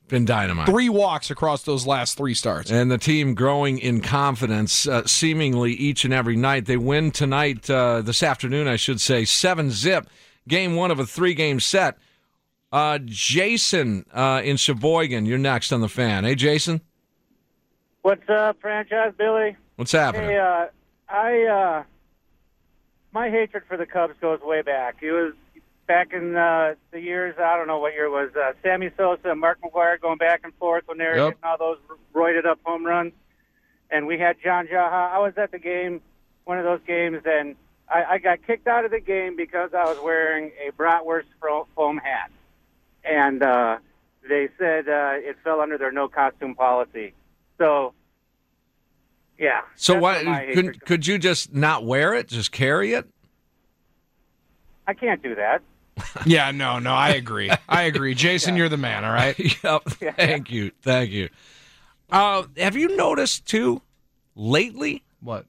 [SPEAKER 4] been dynamite.
[SPEAKER 5] Three walks across those last three starts.
[SPEAKER 4] And the team growing in confidence uh, seemingly each and every night. They win tonight, uh, this afternoon, I should say, seven zip. Game one of a three-game set. Uh, Jason uh, in Sheboygan, you're next on the Fan. Hey, Jason?
[SPEAKER 15] What's up, Franchise Billy?
[SPEAKER 4] What's happening?
[SPEAKER 15] Hey, uh, I, uh, my hatred for the Cubs goes way back. It was back in uh, the years, I don't know what year it was, uh, Sammy Sosa and Mark McGwire going back and forth when they were
[SPEAKER 4] Yep.
[SPEAKER 15] hitting all those roided-up home runs. And we had John Jaha. I was at the game, one of those games, and I, I got kicked out of the game because I was wearing a Bratwurst fro- foam hat. And uh, they said uh, it fell under their no-costume policy. So, yeah.
[SPEAKER 4] So
[SPEAKER 15] that's
[SPEAKER 4] what?
[SPEAKER 15] where my hatred
[SPEAKER 4] Could, could you just not wear it? Just carry it?
[SPEAKER 15] I can't do that.
[SPEAKER 5] Yeah, no, no, I agree. I agree. Jason, you're the man, all right?
[SPEAKER 4] Yep. Thank you. Thank you. Uh, have you noticed, too, lately?
[SPEAKER 5] What?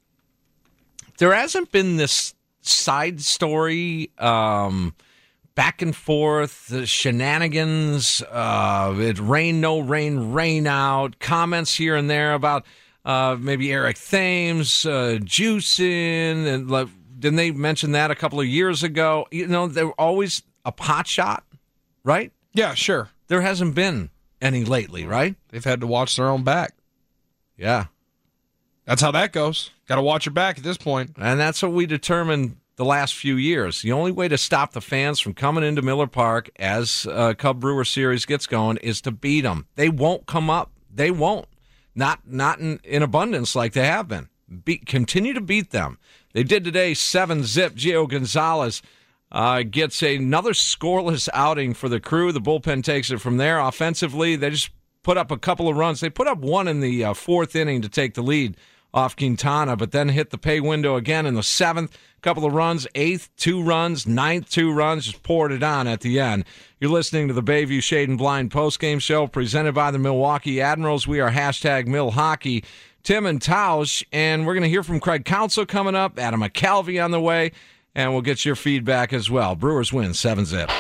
[SPEAKER 4] There hasn't been this side story, um, back and forth, the shenanigans, uh, it rain, no rain, rain out, comments here and there about uh, maybe Eric Thames, uh, juicing, and like, didn't they mention that a couple of years ago? You know, they were always a pot shot, right?
[SPEAKER 5] Yeah, sure.
[SPEAKER 4] There hasn't been any lately, right?
[SPEAKER 5] They've had to watch their own back.
[SPEAKER 4] Yeah.
[SPEAKER 5] That's how that goes. Got to watch your back at this point.
[SPEAKER 4] And that's what we determined the last few years. The only way to stop the fans from coming into Miller Park as uh, Cub Brewer series gets going is to beat them. They won't come up. They won't. Not not in, in abundance like they have been. Beat, continue to beat them. They did today, seven zip. Gio Gonzalez uh, gets another scoreless outing for the Crew. The bullpen takes it from there. Offensively, they just put up a couple of runs. They put up one in the uh, fourth inning to take the lead off Quintana, but then hit the pay window again in the seventh. Couple of runs, eighth, two runs, ninth, two runs, just poured it on at the end. You're listening to the Bayview Shade and Blind postgame show presented by the Milwaukee Admirals. We are hashtag Mill Hockey. Tim and Tausch, and we're going to hear from Craig Counsell coming up, Adam McCalvy on the way, and we'll get your feedback as well. Brewers win seven zip.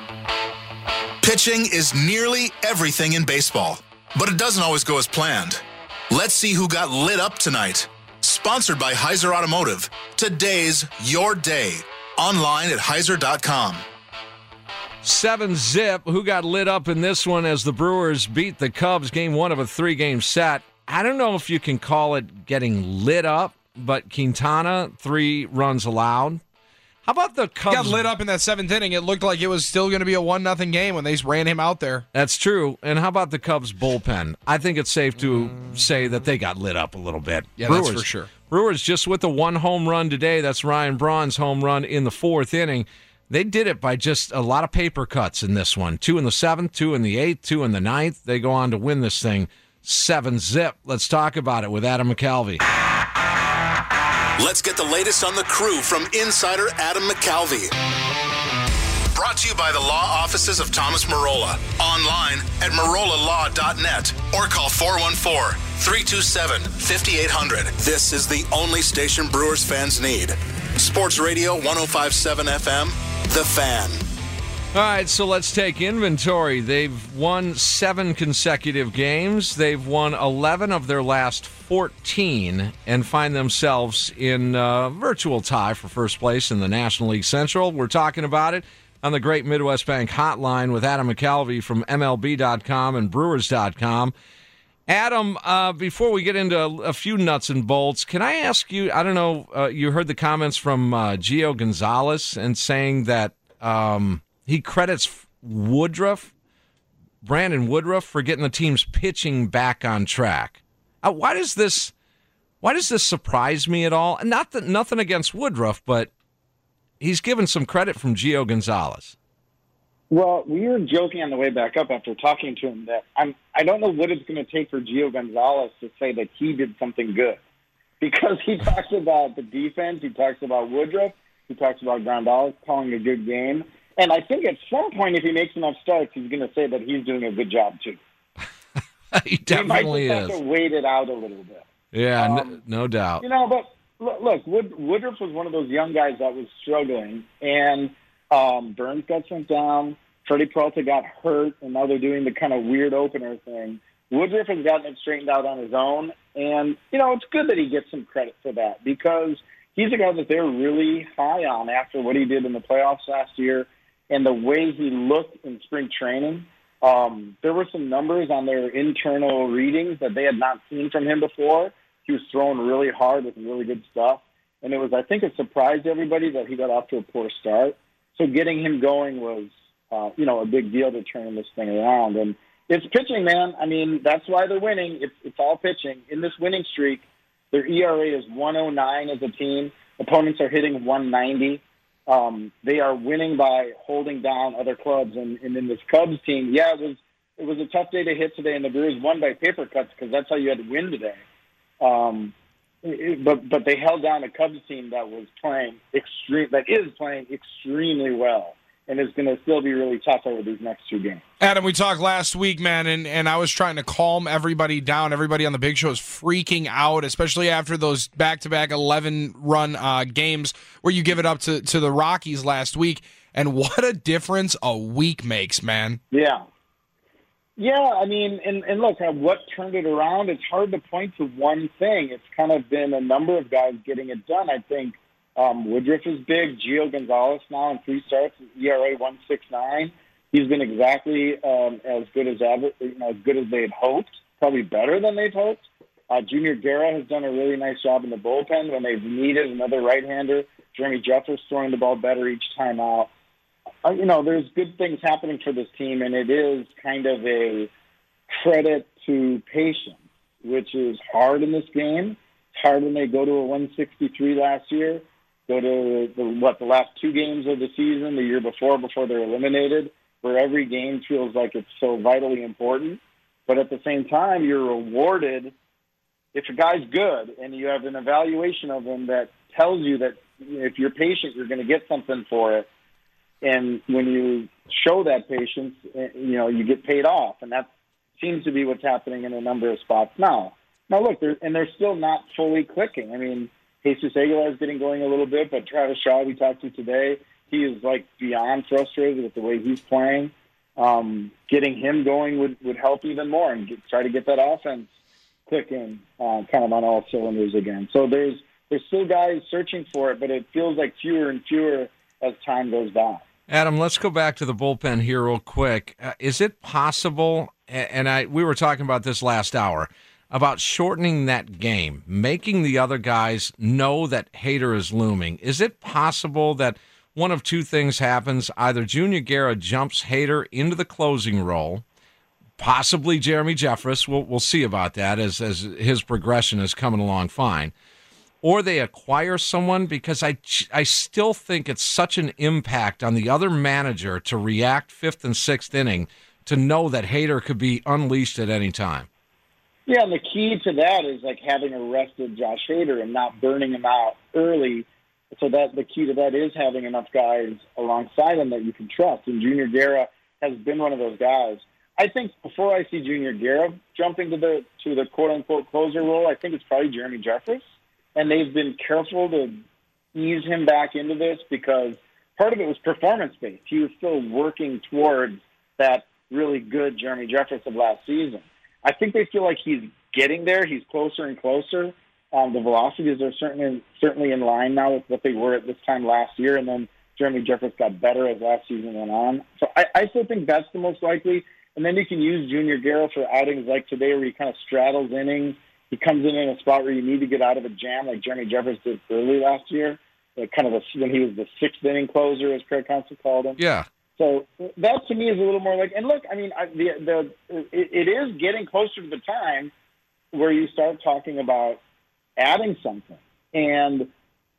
[SPEAKER 3] Pitching is nearly everything in baseball, but it doesn't always go as planned. Let's see who got lit up tonight. Sponsored by Heiser Automotive. Today's your day. Online at heiser dot com.
[SPEAKER 4] Seven zip. Who got lit up in this one as the Brewers beat the Cubs? Game one of a three-game set. I don't know if you can call it getting lit up, but Quintana, three runs allowed. How about the Cubs?
[SPEAKER 5] Got lit up in that seventh inning. It looked like it was still going to be a one nothing game when they ran him out there.
[SPEAKER 4] That's true. And how about the Cubs bullpen? I think it's safe to say that they got lit up a little bit.
[SPEAKER 5] Yeah,
[SPEAKER 4] Brewers,
[SPEAKER 5] that's for sure.
[SPEAKER 4] Brewers just with the one home run today. That's Ryan Braun's home run in the fourth inning. They did it by just a lot of paper cuts in this one. Two in the seventh, two in the eighth, two in the ninth. They go on to win this thing seven zip. Let's talk about it with Adam McCalvy.
[SPEAKER 3] Let's get the latest on the Crew from insider Adam McCalvy. Brought to you by the law offices of Thomas Marola. Online at marola law dot net or call four one four, three two seven, five eight zero zero. This is the only station Brewers fans need. Sports Radio one oh five point seven F M, The Fan.
[SPEAKER 4] All right, so let's take inventory. They've won seven consecutive games. They've won eleven of their last fourteen and find themselves in a virtual tie for first place in the National League Central. We're talking about it on the Great Midwest Bank Hotline with Adam McCalvy from M L B dot com and Brewers dot com. Adam, uh, before we get into a, a few nuts and bolts, can I ask you, I don't know, uh, you heard the comments from uh, Gio Gonzalez and saying that um, he credits Woodruff, Brandon Woodruff, for getting the team's pitching back on track. Uh, why does this why does this surprise me at all? And not that nothing against Woodruff, but he's given some credit from Gio Gonzalez.
[SPEAKER 16] Well, we were joking on the way back up after talking to him that I'm, I don't know what it's going to take for Gio Gonzalez to say that he did something good. Because he talks about the defense, he talks about Woodruff, he talks about Grandal calling a good game. And I think at some point, if he makes enough starts, he's going to say that he's doing a good job, too.
[SPEAKER 4] he definitely
[SPEAKER 16] he might just
[SPEAKER 4] is.
[SPEAKER 16] have to wait it out a little bit.
[SPEAKER 4] Yeah,
[SPEAKER 16] Um,
[SPEAKER 4] no, no doubt.
[SPEAKER 16] You know, but look, look Wood, Woodruff was one of those young guys that was struggling, and um, Burns got sent down. Freddie Peralta got hurt, and now they're doing the kind of weird opener thing. Woodruff has gotten it straightened out on his own, and, you know, it's good that he gets some credit for that because he's a guy that they're really high on after what he did in the playoffs last year and the way he looked in spring training. Um, there were some numbers on their internal readings that they had not seen from him before. He was throwing really hard with really good stuff, and it was, I think, it surprised everybody that he got off to a poor start. So getting him going was, uh, you know, a big deal to turn this thing around. And it's pitching, man. I mean, that's why they're winning. It's, it's all pitching. In this winning streak, their E R A is one oh nine as a team. Opponents are hitting one ninety. Um, they are winning by holding down other clubs. And, and in this Cubs team, yeah, it was it was a tough day to hit today, and the Brewers won by paper cuts because that's how you had to win today. Um, it, but but they held down a Cubs team that was playing extreme, that is playing extremely well, and is going to still be really tough over these next two games.
[SPEAKER 5] Adam, we talked last week, man, and, and I was trying to calm everybody down. Everybody on the Big Show is freaking out, especially after those back-to-back eleven-run uh, games where you give it up to, to the Rockies last week. And what a difference a week makes, man.
[SPEAKER 16] Yeah. Yeah, I mean, and, and look, uh, what turned it around, it's hard to point to one thing. It's kind of been a number of guys getting it done. I think um, Woodruff is big. Gio Gonzalez now in three starts, E R A one sixty-nine. He's been exactly um, as good as ever, you know, as good as they had hoped, probably better than they'd hoped. Uh, Junior Guerra has done a really nice job in the bullpen when they've needed another right-hander. Jeremy Jeffers throwing the ball better each time out. Uh, you know, there's good things happening for this team, and it is kind of a credit to patience, which is hard in this game. It's hard when they go to a one sixty-three last year, go to the, what, the last two games of the season, the year before, before they're eliminated, where every game feels like it's so vitally important. But at the same time, you're rewarded if a guy's good and you have an evaluation of him that tells you that if you're patient, you're going to get something for it. And when you show that patience, you know, you get paid off. And that seems to be what's happening in a number of spots now. Now, look, they're, and they're still not fully clicking. I mean, Jesus Aguilar is getting going a little bit, but Travis Shaw, we talked to today, he is, like, beyond frustrated with the way he's playing. Um, getting him going would, would help even more and get, try to get that offense clicking uh, kind of on all cylinders again. So there's there's still guys searching for it, but it feels like fewer and fewer as time goes by.
[SPEAKER 4] Adam, let's go back to the bullpen here real quick. Uh, is it possible, and I we were talking about this last hour, about shortening that game, making the other guys know that Hader is looming? Is it possible that one of two things happens? Either Junior Guerra jumps Hader into the closing role, possibly Jeremy Jeffress, we'll, we'll see about that as, as his progression is coming along fine, or they acquire someone, because I, I still think it's such an impact on the other manager to react fifth and sixth inning to know that Hader could be unleashed at any time.
[SPEAKER 16] Yeah, and the key to that is like having arrested Josh Hader and not burning him out early. So that the key to that is having enough guys alongside him that you can trust. And Junior Guerra has been one of those guys. I think before I see Junior Guerra jumping to the to the quote unquote closer role, I think it's probably Jeremy Jeffress. And they've been careful to ease him back into this because part of it was performance-based. He was still working towards that really good Jeremy Jeffress of last season. I think they feel like he's getting there. He's closer and closer. Um, the velocities are certainly certainly in line now with what they were at this time last year, and then Jeremy Jeffress got better as last season went on. So I, I still think that's the most likely. And then you can use Junior Guerra for outings like today where he kind of straddles innings. He comes in in a spot where you need to get out of a jam like Jeremy Jeffress did early last year, like kind of a, when he was the sixth inning closer, as Craig Counsell called him.
[SPEAKER 4] Yeah.
[SPEAKER 16] So that to me is a little more like, and look, I mean, I, the the it, it is getting closer to the time where you start talking about adding something. And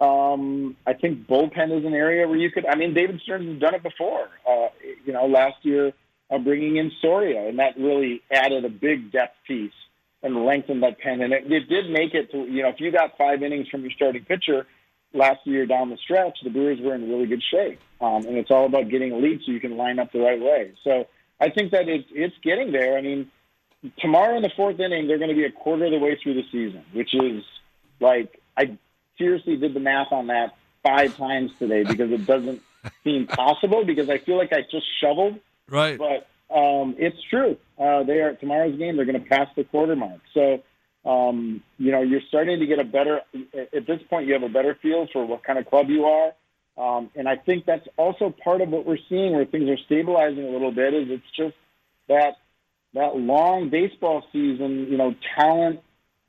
[SPEAKER 16] um, I think bullpen is an area where you could, I mean, David Stearns has done it before, uh, you know, last year uh, bringing in Soria, and that really added a big depth piece and lengthened that pen. And it, it did make it to, you know, if you got five innings from your starting pitcher last year down the stretch, the Brewers were in really good shape. Um, and it's all about getting a lead so you can line up the right way. So I think that it's, it's getting there. I mean, tomorrow in the fourth inning, they're going to be a quarter of the way through the season, which is like, I seriously did the math on that five times today because it doesn't seem possible, because I feel like I just shoveled
[SPEAKER 4] Right.
[SPEAKER 16] But um, it's true. Uh, they are tomorrow's game. They're going to pass the quarter mark. So, um, you know, you're starting to get a better. At this point, you have a better feel for what kind of club you are, um, and I think that's also part of what we're seeing, where things are stabilizing a little bit. Is it's just that that long baseball season. You know, talent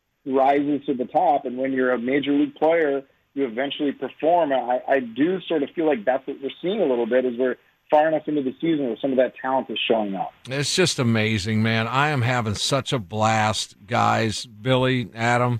[SPEAKER 16] rises to the top, and when you're a major league player, you eventually perform. I, I do sort of feel like that's what we're seeing a little bit, is we're far enough into the season where some of that talent is showing up.
[SPEAKER 4] It's just amazing, man. I am having such a blast, guys, Billy, Adam,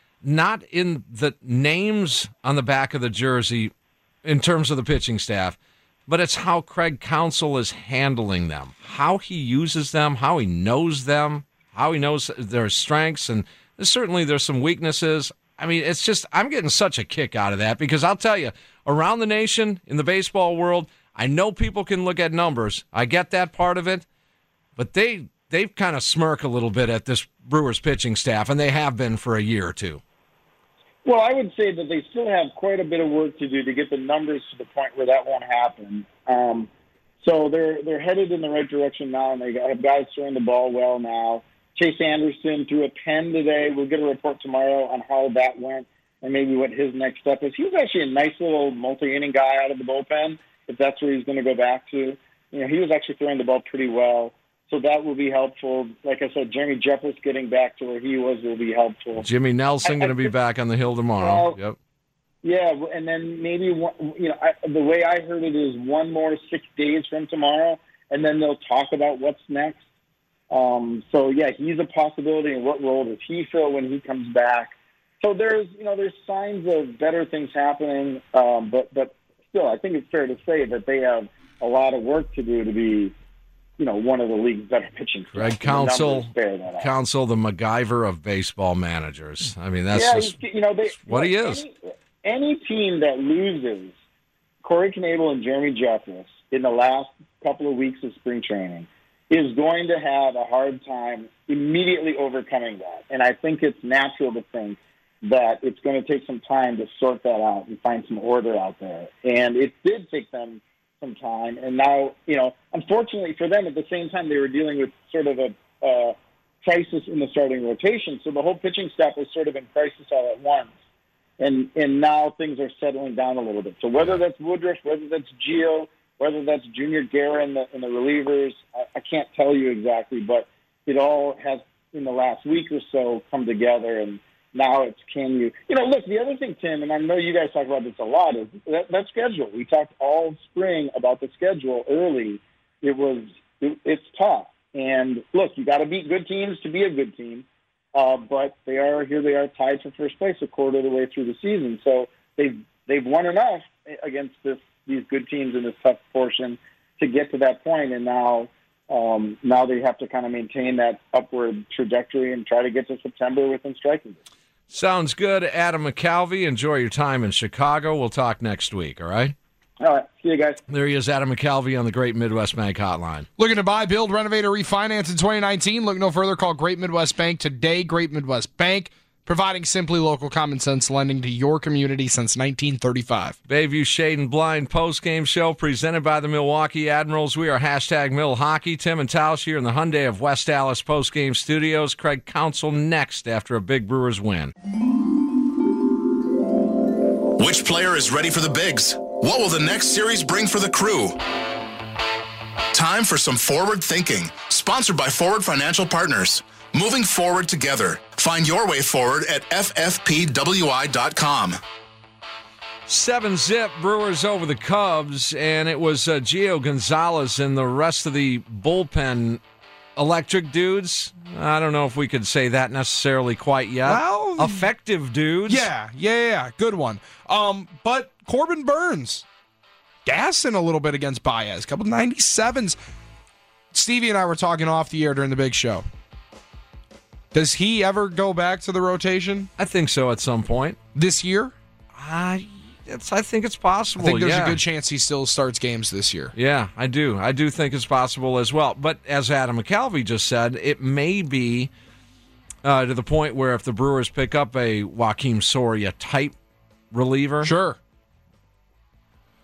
[SPEAKER 4] not in the names on the back of the jersey in terms of the pitching staff, but it's how Craig Counsell is handling them, how he uses them, how he knows them, how he knows their strengths, and certainly there's some weaknesses. I mean, it's just, I'm getting such a kick out of that, because I'll tell you, around the nation, in the baseball world, I know people can look at numbers. I get that part of it, but they, they've kind of smirk a little bit at this Brewers pitching staff, and they have been for a year or two.
[SPEAKER 16] Well, I would say that they still have quite a bit of work to do to get the numbers to the point where that won't happen. Um, so they're they're headed in the right direction now, and they have guys throwing the ball well now. Chase Anderson threw a pen today. We'll get a report tomorrow on how that went and maybe what his next step is. He was actually a nice little multi-inning guy out of the bullpen, if that's where he's going to go back to. You know, he was actually throwing the ball pretty well, so that will be helpful. Like I said, Jeremy Jeffress getting back to where he was will be helpful.
[SPEAKER 4] Jimmy Nelson going to be back on the hill tomorrow.
[SPEAKER 16] Well,
[SPEAKER 4] yep.
[SPEAKER 16] Yeah, and then maybe one, you know, I, the way I heard it is one more six days from tomorrow, and then they'll talk about what's next. Um, so yeah, he's a possibility. And what role does he fill when he comes back? So there's, you know, there's signs of better things happening, um, but but still, I think it's fair to say that they have a lot of work to do to be, you know, one of the league's better pitching.
[SPEAKER 4] Craig Counsell, Counsell, the MacGyver of baseball managers. I mean, that's
[SPEAKER 16] yeah,
[SPEAKER 4] just
[SPEAKER 16] you know, they,
[SPEAKER 4] what
[SPEAKER 16] like
[SPEAKER 4] he is.
[SPEAKER 16] Any, any team that loses Corey Knebel and Jeremy Jeffress in the last couple of weeks of spring training is going to have a hard time immediately overcoming that. And I think it's natural to think that it's going to take some time to sort that out and find some order out there. And it did take them some time. And now, you know, unfortunately for them, at the same time, they were dealing with sort of a uh, crisis in the starting rotation. So the whole pitching staff was sort of in crisis all at once. And and now things are settling down a little bit. So whether that's Woodruff, whether that's Gio, whether that's Junior Guerra in the, in the relievers, I, I can't tell you exactly, but it all has, in the last week or so, come together. And now it's, can you, you know, look, the other thing, Tim, and I know you guys talk about this a lot, is that, that schedule. We talked all spring about the schedule early. It was, it, it's tough. And look, you got to beat good teams to be a good team. Uh, but they are, here they are tied for first place a quarter of the way through the season. So they've, they've won enough against this, these good teams in this tough portion to get to that point. And now, um, now they have to kind of maintain that upward trajectory and try to get to September within striking distance.
[SPEAKER 4] Sounds good. Adam McCalvy, enjoy your time in Chicago. We'll talk next week, all right?
[SPEAKER 16] All right. See you guys.
[SPEAKER 4] There he is, Adam McCalvy on the Great Midwest Bank Hotline.
[SPEAKER 5] Looking to buy, build, renovate, or refinance in twenty nineteen? Look no further. Call Great Midwest Bank today. Great Midwest Bank, providing simply local common sense lending to your community since nineteen thirty-five.
[SPEAKER 4] Bayview Shade and Blind postgame show presented by the Milwaukee Admirals. We are hashtag Mill Hockey. Tim and Tausch here in the Hyundai of West Dallas postgame studios. Craig Counsell next after a big Brewers win.
[SPEAKER 3] Which player is ready for the bigs? What will the next series bring for the crew? Time for some forward thinking. Sponsored by Forward Financial Partners. Moving forward together. Find your way forward at F F P W I dot com.
[SPEAKER 4] Seven zip Brewers over the Cubs, and it was uh, Gio Gonzalez and the rest of the bullpen electric dudes. I don't know if we could say that necessarily quite yet.
[SPEAKER 5] Well,
[SPEAKER 4] effective dudes.
[SPEAKER 5] Yeah, yeah, yeah. Good one. Um, but Corbin Burns gassing a little bit against Baez. A couple ninety-sevens. Stevie and I were talking off the air during the big show. Does he ever go back to the rotation?
[SPEAKER 4] I think so at some point.
[SPEAKER 5] This year?
[SPEAKER 4] Uh, it's, I think it's possible.
[SPEAKER 5] I think there's
[SPEAKER 4] yeah.
[SPEAKER 5] a good chance he still starts games this year.
[SPEAKER 4] Yeah, I do. I do think it's possible as well. But as Adam McCalvy just said, it may be uh, to the point where if the Brewers pick up a Joakim Soria type reliever.
[SPEAKER 5] Sure.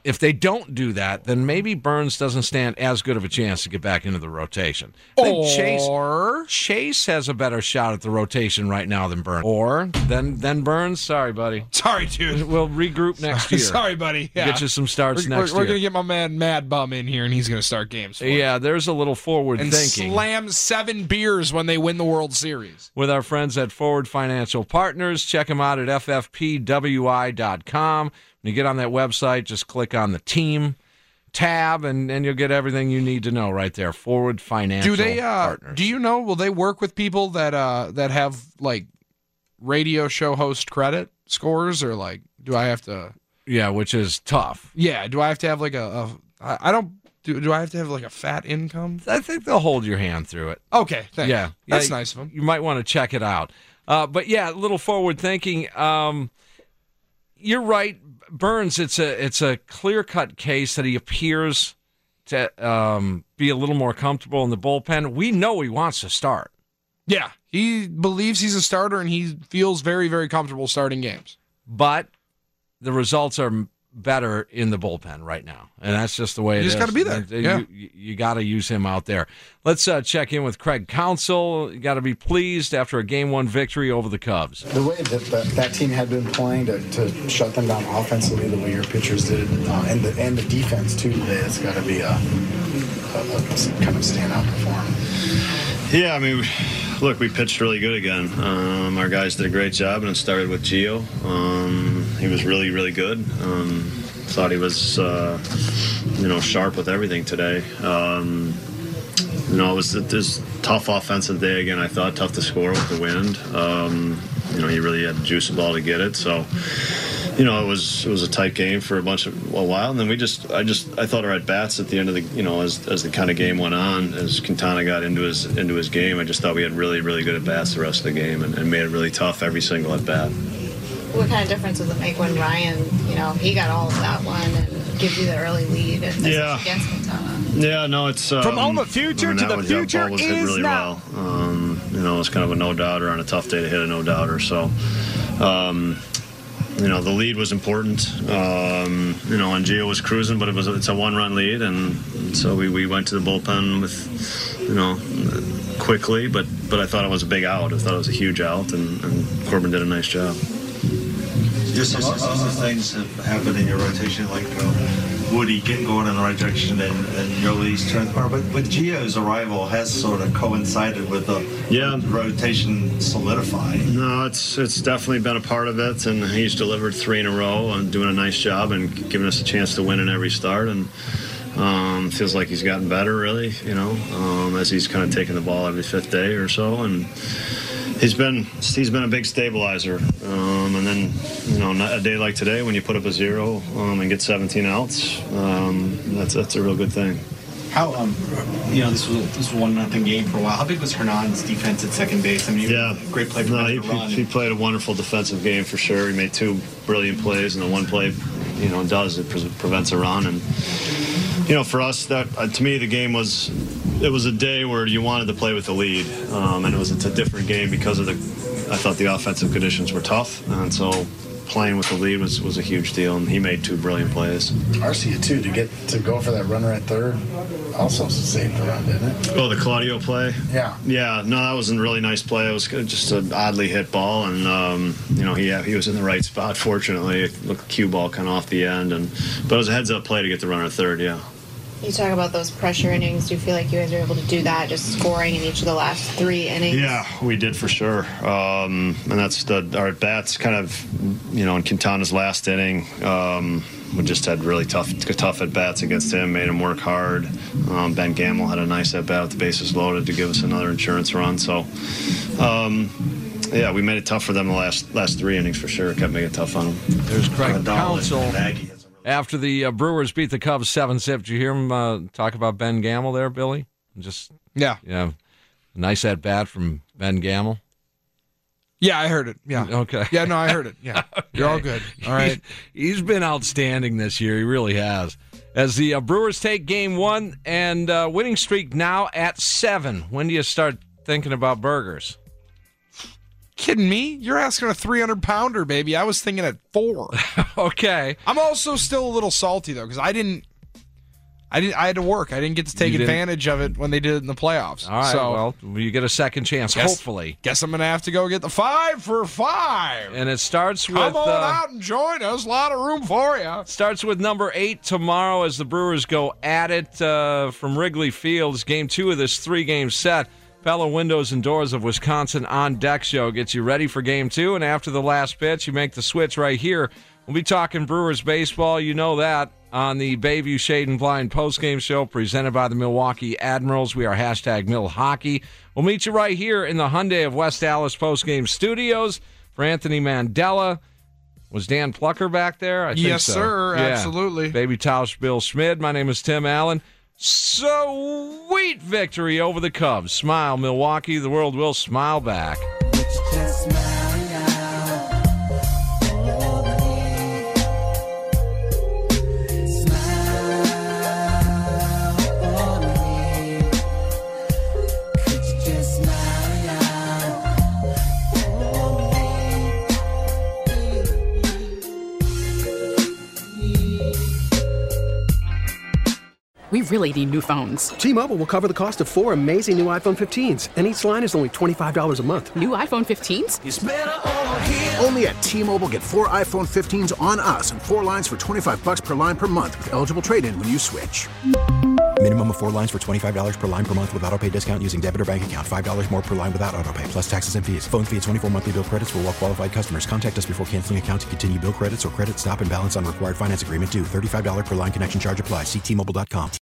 [SPEAKER 4] if they don't do that, then maybe Burns doesn't stand as good of a chance to get back into the rotation. I think Chase,
[SPEAKER 5] Or
[SPEAKER 4] Chase has a better shot at the rotation right now than Burns. Or then then Burns. Sorry, buddy.
[SPEAKER 5] Sorry, dude.
[SPEAKER 4] We'll regroup next year.
[SPEAKER 5] Sorry, buddy. Yeah.
[SPEAKER 4] Get you some starts
[SPEAKER 5] we're,
[SPEAKER 4] next
[SPEAKER 5] we're, we're
[SPEAKER 4] year.
[SPEAKER 5] going to get my man Mad Bum in here, and he's going to start games for
[SPEAKER 4] Yeah, there's a little forward
[SPEAKER 5] and
[SPEAKER 4] thinking.
[SPEAKER 5] slam seven beers when they win the World Series.
[SPEAKER 4] With our friends at Forward Financial Partners. Check them out at F F P W I dot com. When you get on that website, just click on the team tab, and, and you'll get everything you need to know right there. Forward Financial
[SPEAKER 5] Do they? Uh,
[SPEAKER 4] Partners.
[SPEAKER 5] do you know? Will they work with people that uh, that have like radio show host credit scores, or like do I have to?
[SPEAKER 4] Yeah, which is tough.
[SPEAKER 5] Yeah, do I have to have like a? a I I don't. Do, do I have to have like a fat income?
[SPEAKER 4] I think they'll hold your hand through it.
[SPEAKER 5] Okay, thanks.
[SPEAKER 4] Yeah,
[SPEAKER 5] That's
[SPEAKER 4] yeah,
[SPEAKER 5] nice of them.
[SPEAKER 4] You might want to check it out. Uh, but yeah, a little forward thinking. Um, you're right, Burns. It's a it's a clear cut case that he appears to um, be a little more comfortable in the bullpen. We know he wants to start.
[SPEAKER 5] Yeah, he believes he's a starter, and he feels very, very comfortable starting games.
[SPEAKER 4] But the results are better in the bullpen right now, and that's just the way it is.
[SPEAKER 5] You just got to be there.
[SPEAKER 4] You,
[SPEAKER 5] Yeah.
[SPEAKER 4] you, you got to use him out there. Let's uh, check in with Craig Counsell. You got to be pleased after a game one victory over the Cubs.
[SPEAKER 17] The way that that, that team had been playing to, to shut them down offensively, the way your pitchers did, uh, and the and the defense too today, it's got to be a, a, a kind of standout performance.
[SPEAKER 18] Yeah, I mean, look, we pitched really good again. Um, our guys did a great job, and it started with Gio. Um, he was really, really good. Um, thought he was, uh, you know, sharp with everything today. Um, you know, it was this tough offensive day again. I thought tough to score with the wind. Um, you know, he really had to juice the ball to get it. So, you know, it was it was a tight game for a bunch of a while, and then we just I just I thought our at bats at the end of the you know as as the kind of game went on, as Quintana got into his into his game, I just thought we had really really good at bats the rest of the game, and, and made it really tough every single at bat.
[SPEAKER 11] What kind of difference does it make when Ryan, you know, he got all of that one and gives you the early lead and
[SPEAKER 18] Yeah.
[SPEAKER 11] against Quintana?
[SPEAKER 18] Yeah, no, it's um,
[SPEAKER 19] From all the future
[SPEAKER 18] I mean,
[SPEAKER 19] to
[SPEAKER 18] that
[SPEAKER 19] the
[SPEAKER 18] was- that
[SPEAKER 19] future
[SPEAKER 18] ball was hit
[SPEAKER 19] is
[SPEAKER 18] really
[SPEAKER 19] now.
[SPEAKER 18] well. Um, you know, it was kind of a no doubter on a tough day to hit a no doubter. So, um, you know, the lead was important. Um, you know, and Gio was cruising, but it was it's a one run lead, and, and so we, we went to the bullpen with, you know, quickly. But but I thought it was a big out. I thought it was a huge out, and, and Corbin did a nice job.
[SPEAKER 20] Just some other things have happened in your rotation, like uh, Woody getting going in the right direction and, and Yoeli's turn the bar. But, but Gio's arrival has sort of coincided with the
[SPEAKER 18] Yeah.
[SPEAKER 20] rotation solidifying.
[SPEAKER 18] No, it's it's definitely been a part of it, and he's delivered three in a row and doing a nice job and giving us a chance to win in every start. And um, feels like he's gotten better, really, you know, um, as he's kind of taking the ball every fifth day or so. And he's been he's been a big stabilizer. Um, and then, you know, a day like today when you put up a zero um, and get seventeen outs, um, that's that's a real good thing.
[SPEAKER 21] How um, you know, this was this was a one nothing game for a while. How big was Hernan's defense at second base? I mean,
[SPEAKER 18] Yeah,
[SPEAKER 21] great play for
[SPEAKER 18] no,
[SPEAKER 21] him
[SPEAKER 18] he,
[SPEAKER 21] to run.
[SPEAKER 18] he, he played a wonderful defensive game for sure. He made two brilliant plays, and the one play, you know, does it pre- prevents a run. And you know, for us, that uh, to me, the game was it was a day where you wanted to play with the lead, um, and it was it's a different game because of the. I thought the offensive conditions were tough, and so playing with the lead was, was a huge deal. And he made two brilliant plays.
[SPEAKER 17] Arcia too to get to go for that runner at third also saved the run, didn't it?
[SPEAKER 18] Oh, the Claudio play?
[SPEAKER 17] Yeah.
[SPEAKER 18] Yeah, no, that was a really nice play. It was just an oddly hit ball, and, um, you know, he he was in the right spot, fortunately. It looked cue ball kind of off the end, and but it was a heads-up play to get the runner at third, yeah.
[SPEAKER 11] You talk about those pressure innings. Do you feel like you guys are able to do that, just scoring in each of the last three innings?
[SPEAKER 18] Yeah, we did for sure. Um, and that's the our at-bats kind of, you know, in Quintana's last inning, um, we just had really tough tough at-bats against him, made him work hard. Um, Ben Gamble had a nice at-bat with the bases loaded to give us another insurance run. So, um, yeah, we made it tough for them the last last three innings for sure. It kept making it tough on them.
[SPEAKER 4] There's Craig Counsell. After the uh, Brewers beat the Cubs seven zip, did you hear him uh, talk about Ben Gamble there, Billy? Just
[SPEAKER 5] Yeah.
[SPEAKER 4] Yeah. Nice at bat from Ben Gamble.
[SPEAKER 5] Yeah, I heard it. Yeah.
[SPEAKER 4] Okay.
[SPEAKER 5] Yeah, no, I heard it. Yeah.
[SPEAKER 4] Okay.
[SPEAKER 5] You're all good. All right.
[SPEAKER 4] He's, he's been outstanding this year. He really has. As the uh, Brewers take game one and uh, winning streak now at seven. When do you start thinking about burgers?
[SPEAKER 5] Kidding me? You're asking a three hundred pounder, baby. I was thinking at four.
[SPEAKER 4] Okay.
[SPEAKER 5] I'm also still a little salty though because I didn't. I didn't. I had to work. I didn't get to take advantage of it when they did it in the playoffs.
[SPEAKER 4] All right.
[SPEAKER 5] So,
[SPEAKER 4] well, you get a second chance,
[SPEAKER 5] guess,
[SPEAKER 4] hopefully.
[SPEAKER 5] Guess I'm gonna have to go get the five for five.
[SPEAKER 4] And it starts with.
[SPEAKER 5] Come on
[SPEAKER 4] uh,
[SPEAKER 5] out and join us. A lot of room for you.
[SPEAKER 4] Starts with number eight tomorrow as the Brewers go at it uh, from Wrigley Fields. Game two of this three-game set. Pella Windows and Doors of Wisconsin On Deck show gets you ready for game two. And after the last pitch, you make the switch right here. We'll be talking Brewers baseball. You know that. On the Bayview Shade and Blind postgame show presented by the Milwaukee Admirals. We are hashtag Mill Hockey. We'll meet you right here in the Hyundai of West Dallas postgame studios. For Anthony Mandela, was Dan Plucker back there? I think
[SPEAKER 5] yes,
[SPEAKER 4] so.
[SPEAKER 5] sir.
[SPEAKER 4] Yeah.
[SPEAKER 5] Absolutely.
[SPEAKER 4] Baby Tausch, Bill Schmid. My name is Tim Allen. Sweet victory over the Cubs. Smile, Milwaukee. The world will smile back.
[SPEAKER 19] We really need new phones.
[SPEAKER 22] T-Mobile will cover the cost of four amazing new iPhone fifteens, and each line is only twenty-five dollars a month.
[SPEAKER 19] New iPhone fifteens?
[SPEAKER 22] It's better over here.
[SPEAKER 23] Only at T-Mobile, get four iPhone fifteens on us and four lines for twenty-five bucks per line per month with eligible trade-in when you switch.
[SPEAKER 24] Minimum of four lines for twenty-five dollars per line per month with autopay discount using debit or bank account. five dollars more per line without autopay, plus taxes and fees. Phone fee at twenty-four monthly bill credits for well-qualified customers. Contact us before canceling account to continue bill credits or credit stop and balance on required finance agreement due. thirty-five dollars per line connection charge applies. See T Mobile dot com.